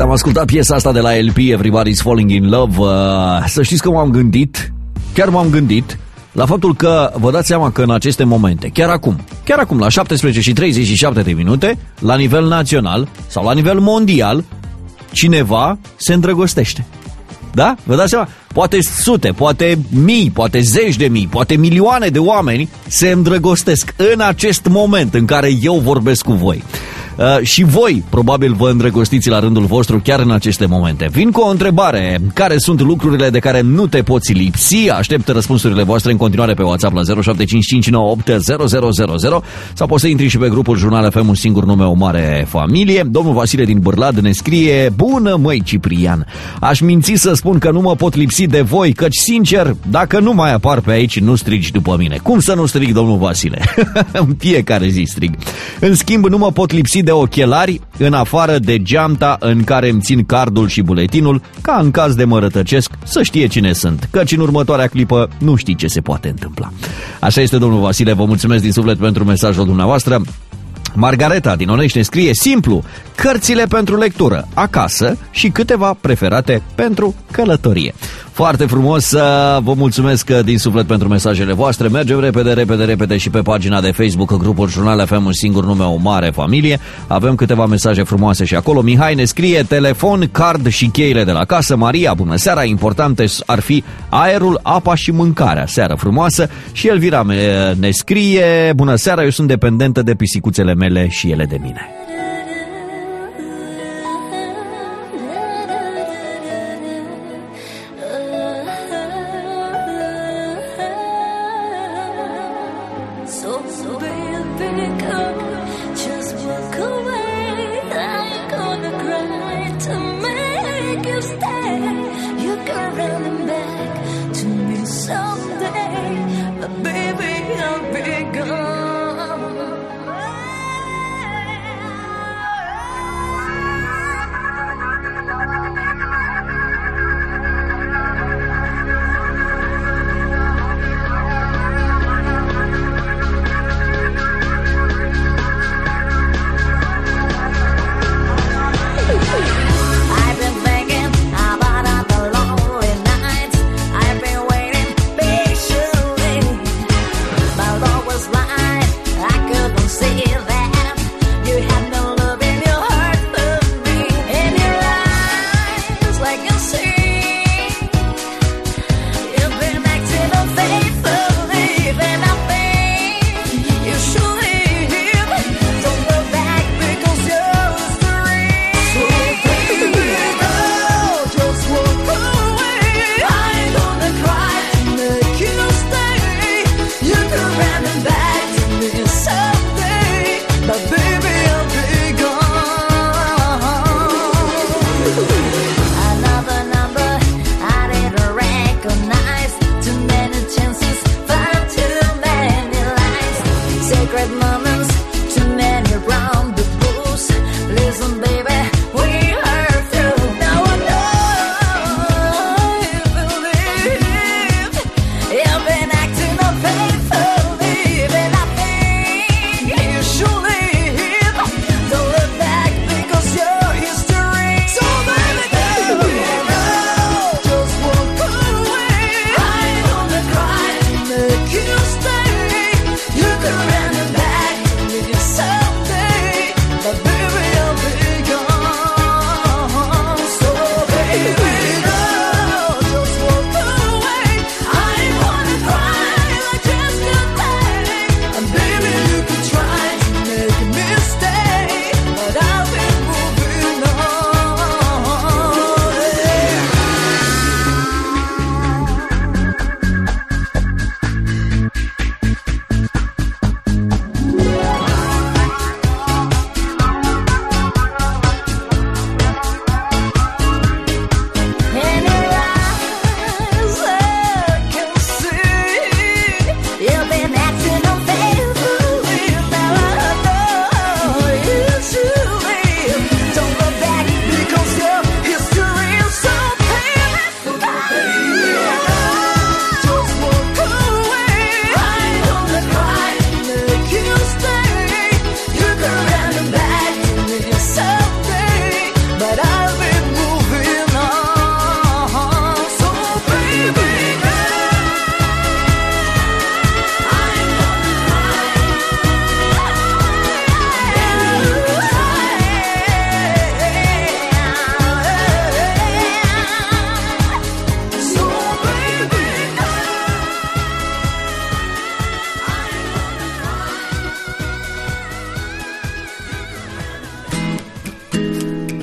Am ascultat piesa asta de la L P, Everybody's Falling in Love. uh, Să știți că m-am gândit, chiar m-am gândit la faptul că vă dați seama că în aceste momente, chiar acum, chiar acum la șaptesprezece și treizeci și șapte de minute, la nivel național sau la nivel mondial, cineva se îndrăgostește. Da? Vă dați seama? Poate sute, poate mii, poate zeci de mii, poate milioane de oameni se îndrăgostesc în acest moment în care eu vorbesc cu voi. Uh, și voi probabil vă îndrăgostiți la rândul vostru chiar în aceste momente. Vin cu o întrebare: care sunt lucrurile de care nu te poți lipsi? Aștept răspunsurile voastre în continuare pe WhatsApp la zero șapte cinci cinci nouă opt zero zero zero zero sau poți să intri și pe grupul Jurnal F M, un singur nume, o mare familie. Domnul Vasile din Bârlad ne scrie: bună măi Ciprian, aș minți să spun că nu mă pot lipsi de voi, căci sincer, dacă nu mai apar pe aici, nu strigi după mine. Cum să nu strig, domnul Vasile? În fiecare zi strig. În schimb, nu mă pot lipsi de ochelari, în afară de geamta în care îmi țin cardul și buletinul, ca în caz de mă rătăcesc să știe cine sunt, căci în următoarea clipă nu știi ce se poate întâmpla. Așa este, domnul Vasile, vă mulțumesc din suflet pentru mesajul dumneavoastră. Margareta din Onești ne scrie: simplu, cărțile pentru lectură acasă și câteva preferate pentru călătorie. Foarte frumos, vă mulțumesc din suflet pentru mesajele voastre. Mergem repede, repede, repede și pe pagina de Facebook, grupul Jurnal F M, un singur nume, o mare familie. Avem câteva mesaje frumoase și acolo. Mihai ne scrie: telefon, card și cheile de la casă. Maria, bună seara, importante ar fi aerul, apa și mâncarea. Seară frumoasă. Și Elvira ne scrie: bună seara, eu sunt dependentă de pisicuțele mele și ele de mine. I've been thinking about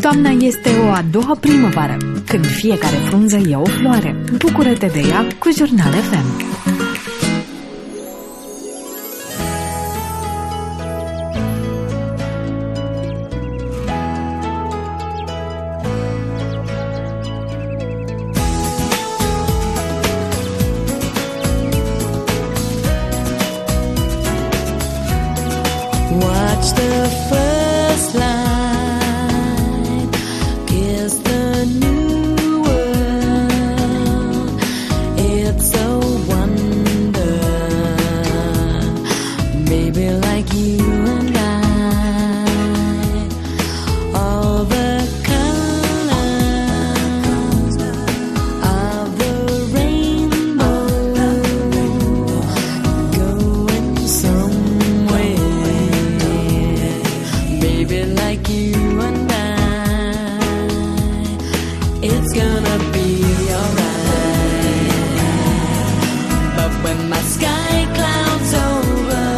Toamna este o a doua primăvară, când fiecare frunză e o floare. Bucură-te de ea cu Jurnal F M. Watch the first line, kiss the new world. It's a wonder, maybe like you and I. All the colors of the rainbow going somewhere. Baby, like you and I, it's gonna be alright. But when my sky clouds over,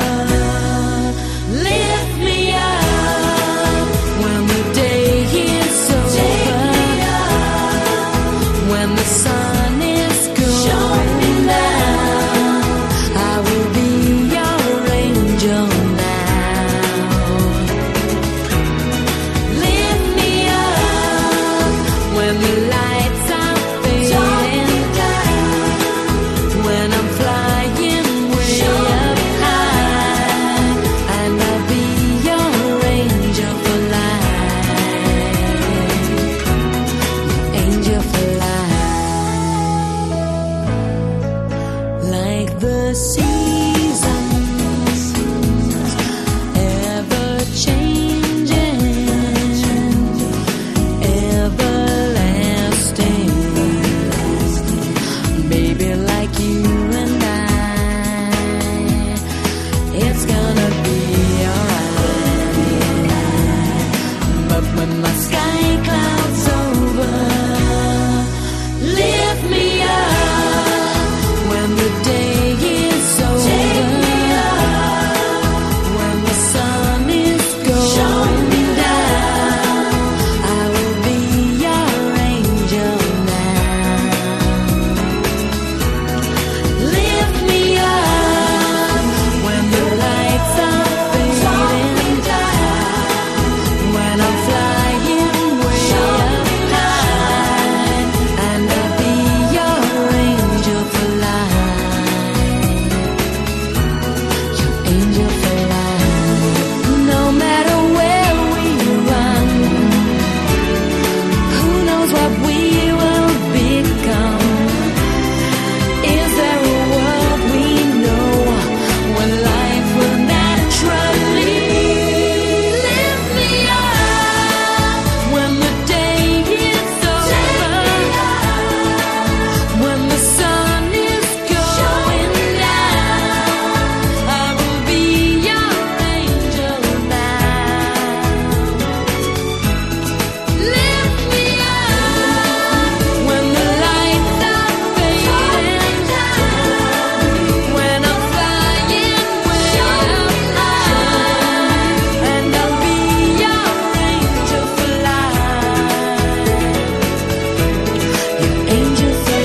lift me up. When the day is over, when the sun is going down, I will be your angel now. Lift me up when the lights are fading down, when I'm flying way up high, and I'll be your angel for life, angel for life. Like the seasons, ever changing, everlasting. Baby, like you and I, it's gonna be alright. But when my sky clouds over, lift me up. When the day is over, when the sun is going down, I will be your angel now. Lift me up when the lights are fading down, when I'm flying way up high, and I'll be your angel for life, your angel for life. No matter where we run, who knows what we will become? Is there a world we know when life will naturally lift me up? When the day is over, when the sun is going down, I will be your angel now. Lift me up when the lights are fading down, when I'm flying way up high, and I'll be your angel for life, your angel for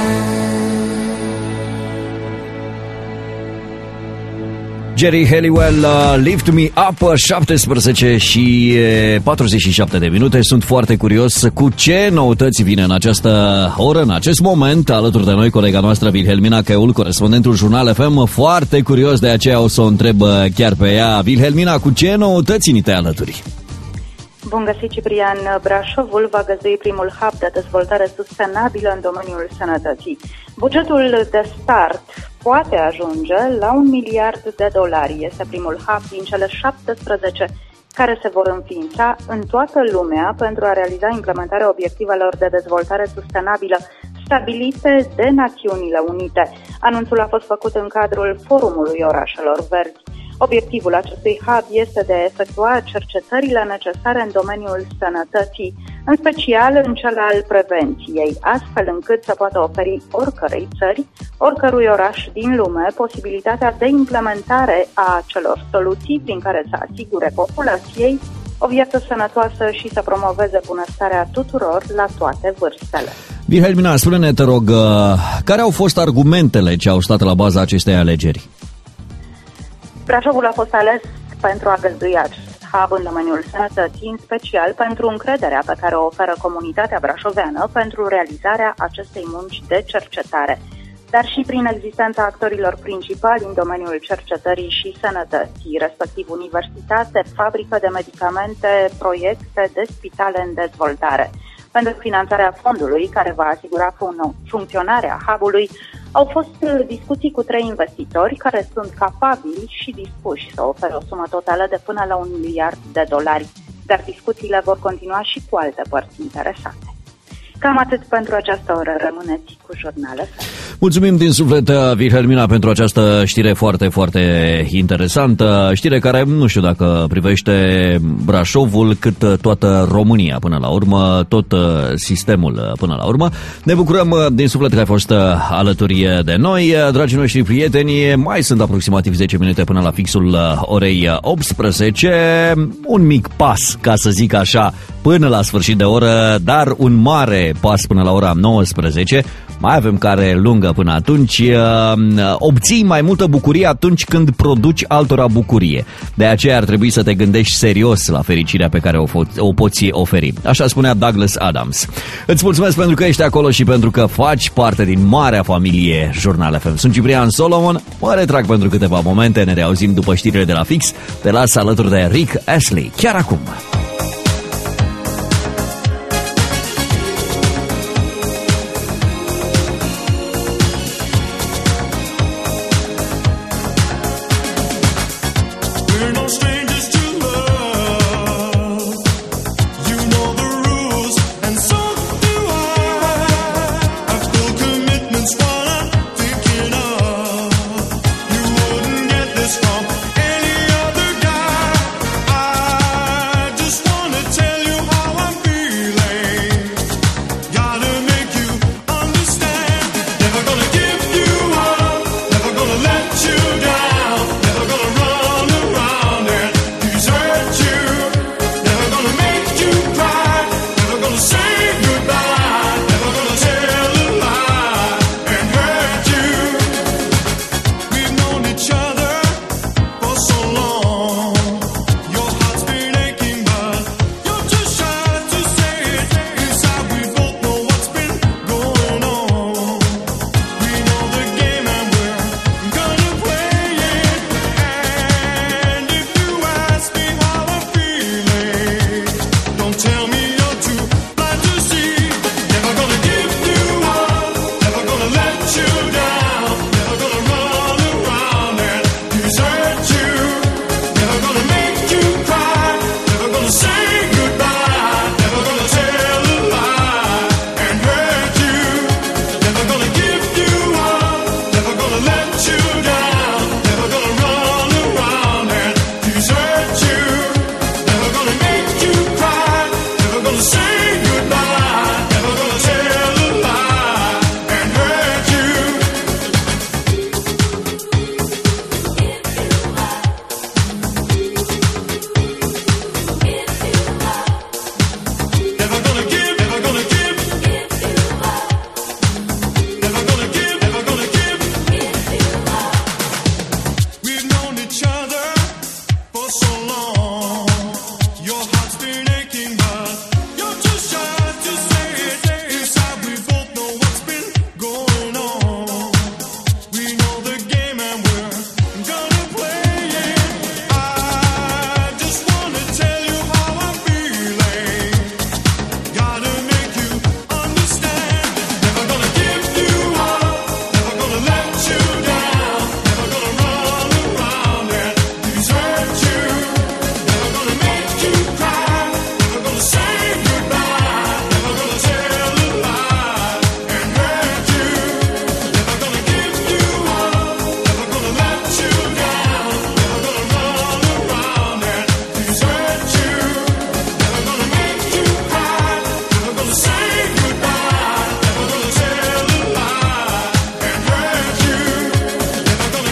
life. Jerry Halliwell, uh, Lift Me Up, șaptesprezece și patruzeci și șapte de minute. Sunt foarte curios cu ce noutăți vine în această oră, în acest moment, alături de noi colega noastră Wilhelmina Căiul, corespondentul Jurnal F M. Foarte curios, de aceea o să o întreb chiar pe ea. Wilhelmina, cu ce noutăți ni te alături? Bun găsit, Ciprian! Brașovul va găzdui primul hub de dezvoltare sustenabilă în domeniul sănătății. Bugetul de start poate ajunge la un miliard de dolari. Este primul hub din cele șaptesprezece care se vor înființa în toată lumea pentru a realiza implementarea obiectivelor de dezvoltare sustenabilă stabilite de Națiunile Unite. Anunțul a fost făcut în cadrul Forumului Orașelor Verzi. Obiectivul acestui hub este de a efectua cercetările necesare în domeniul sănătății, în special în cel al prevenției, astfel încât să poată oferi oricărei țări, oricărui oraș din lume, posibilitatea de implementare a acelor soluții prin care să asigure populației o viață sănătoasă și să promoveze bunăstarea tuturor la toate vârstele. Wilhelmina, spune-ne, te rog, care au fost argumentele ce au stat la baza acestei alegeri? Brașovul a fost ales pentru a găzdui acest hub în domeniul sănătății, în special pentru încrederea pe care o oferă comunitatea brașoveană pentru realizarea acestei munci de cercetare, dar și prin existența actorilor principali în domeniul cercetării și sănătății, respectiv universitate, fabrică de medicamente, proiecte de spitale în dezvoltare. Pentru finanțarea fondului, care va asigura fun- funcționarea hub-ului, au fost discuții cu trei investitori care sunt capabili și dispuși să ofere o sumă totală de până la un miliard de dolari, dar discuțiile vor continua și cu alte părți interesate. Cam atât pentru această oră. Rămâneți cu Jurnal F M. Mulțumim din suflet, Wilhelmina, pentru această știre foarte, foarte interesantă. Știre care nu știu dacă privește Brașovul, cât toată România până la urmă, tot sistemul până la urmă. Ne bucurăm din suflet că ai fost alături de noi. Dragii noștri prieteni, mai sunt aproximativ zece minute până la fixul orei optsprezece. Un mic pas, ca să zic așa, până la sfârșit de oră, dar un mare pas până la ora nouăsprezece. Mai avem care lungă până atunci. Obții mai multă bucurie atunci când produci altora bucurie. De aceea ar trebui să te gândești serios la fericirea pe care o, fo- o poți oferi. Așa spunea Douglas Adams. Îți mulțumesc pentru că ești acolo și pentru că faci parte din marea familie Jurnal F M. Sunt Ciprian Solomon, mă retrag pentru câteva momente, ne reauzim după știrile de la Fix. Te las alături de Rick Astley, chiar acum.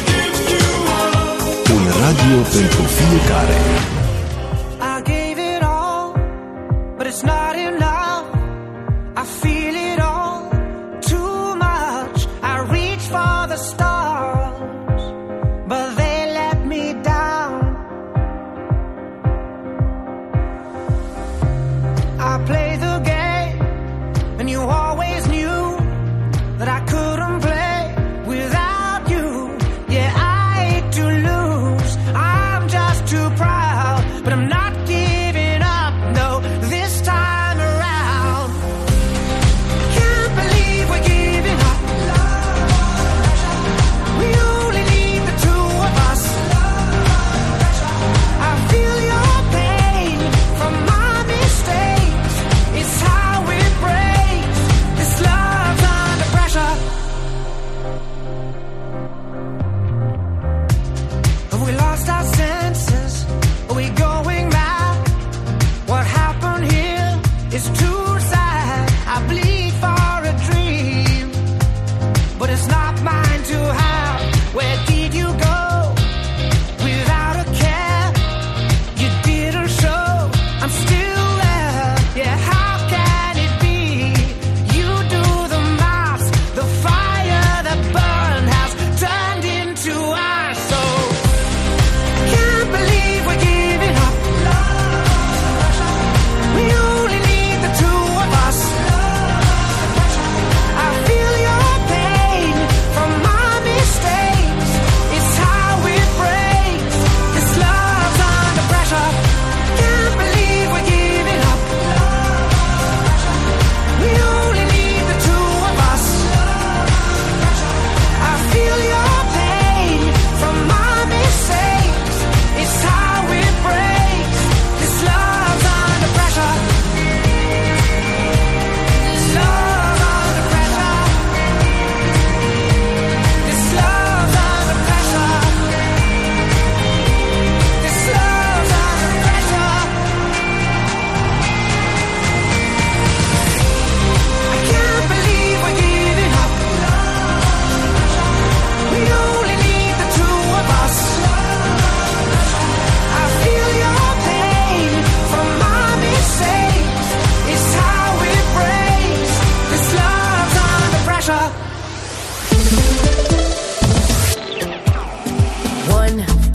Radio pentru fiecare. I gave it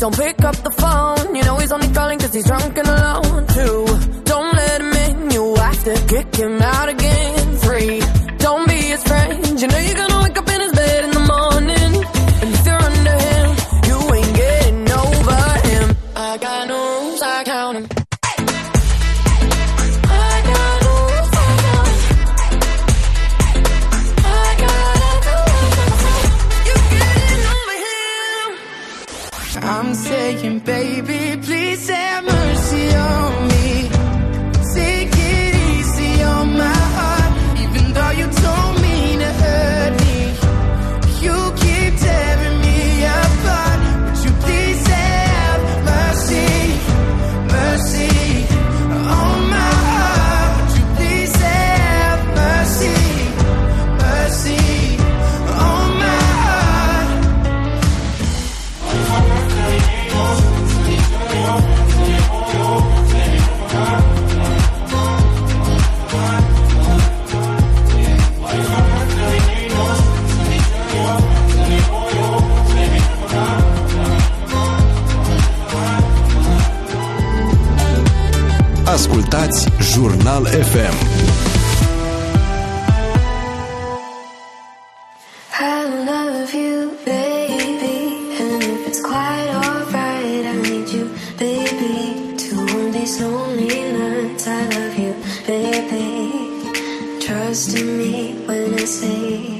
Don't pick up the phone, you know he's only calling cause he's drunk and alone. Two, don't let him in, you have to kick him out again. Three, don't be his friend, you know you're gonna wake up in his bed in the morning. And if you're under him, you ain't getting over him. I got no rules, I count them. I got no rules, I count them. I gotta do it. You're getting over him. I'm saying, baby, please have mercy on me. Take it easy on my heart, even though you don't mean to hurt me. You keep tearing me apart. Would you please have mercy, mercy on my heart? Would you please have mercy, mercy on my heart? Ascultați Jurnal F M. I love you, baby, and if it's quite alright, I need you, baby, to warm these lonely nights. I love you, baby, trust in me when I say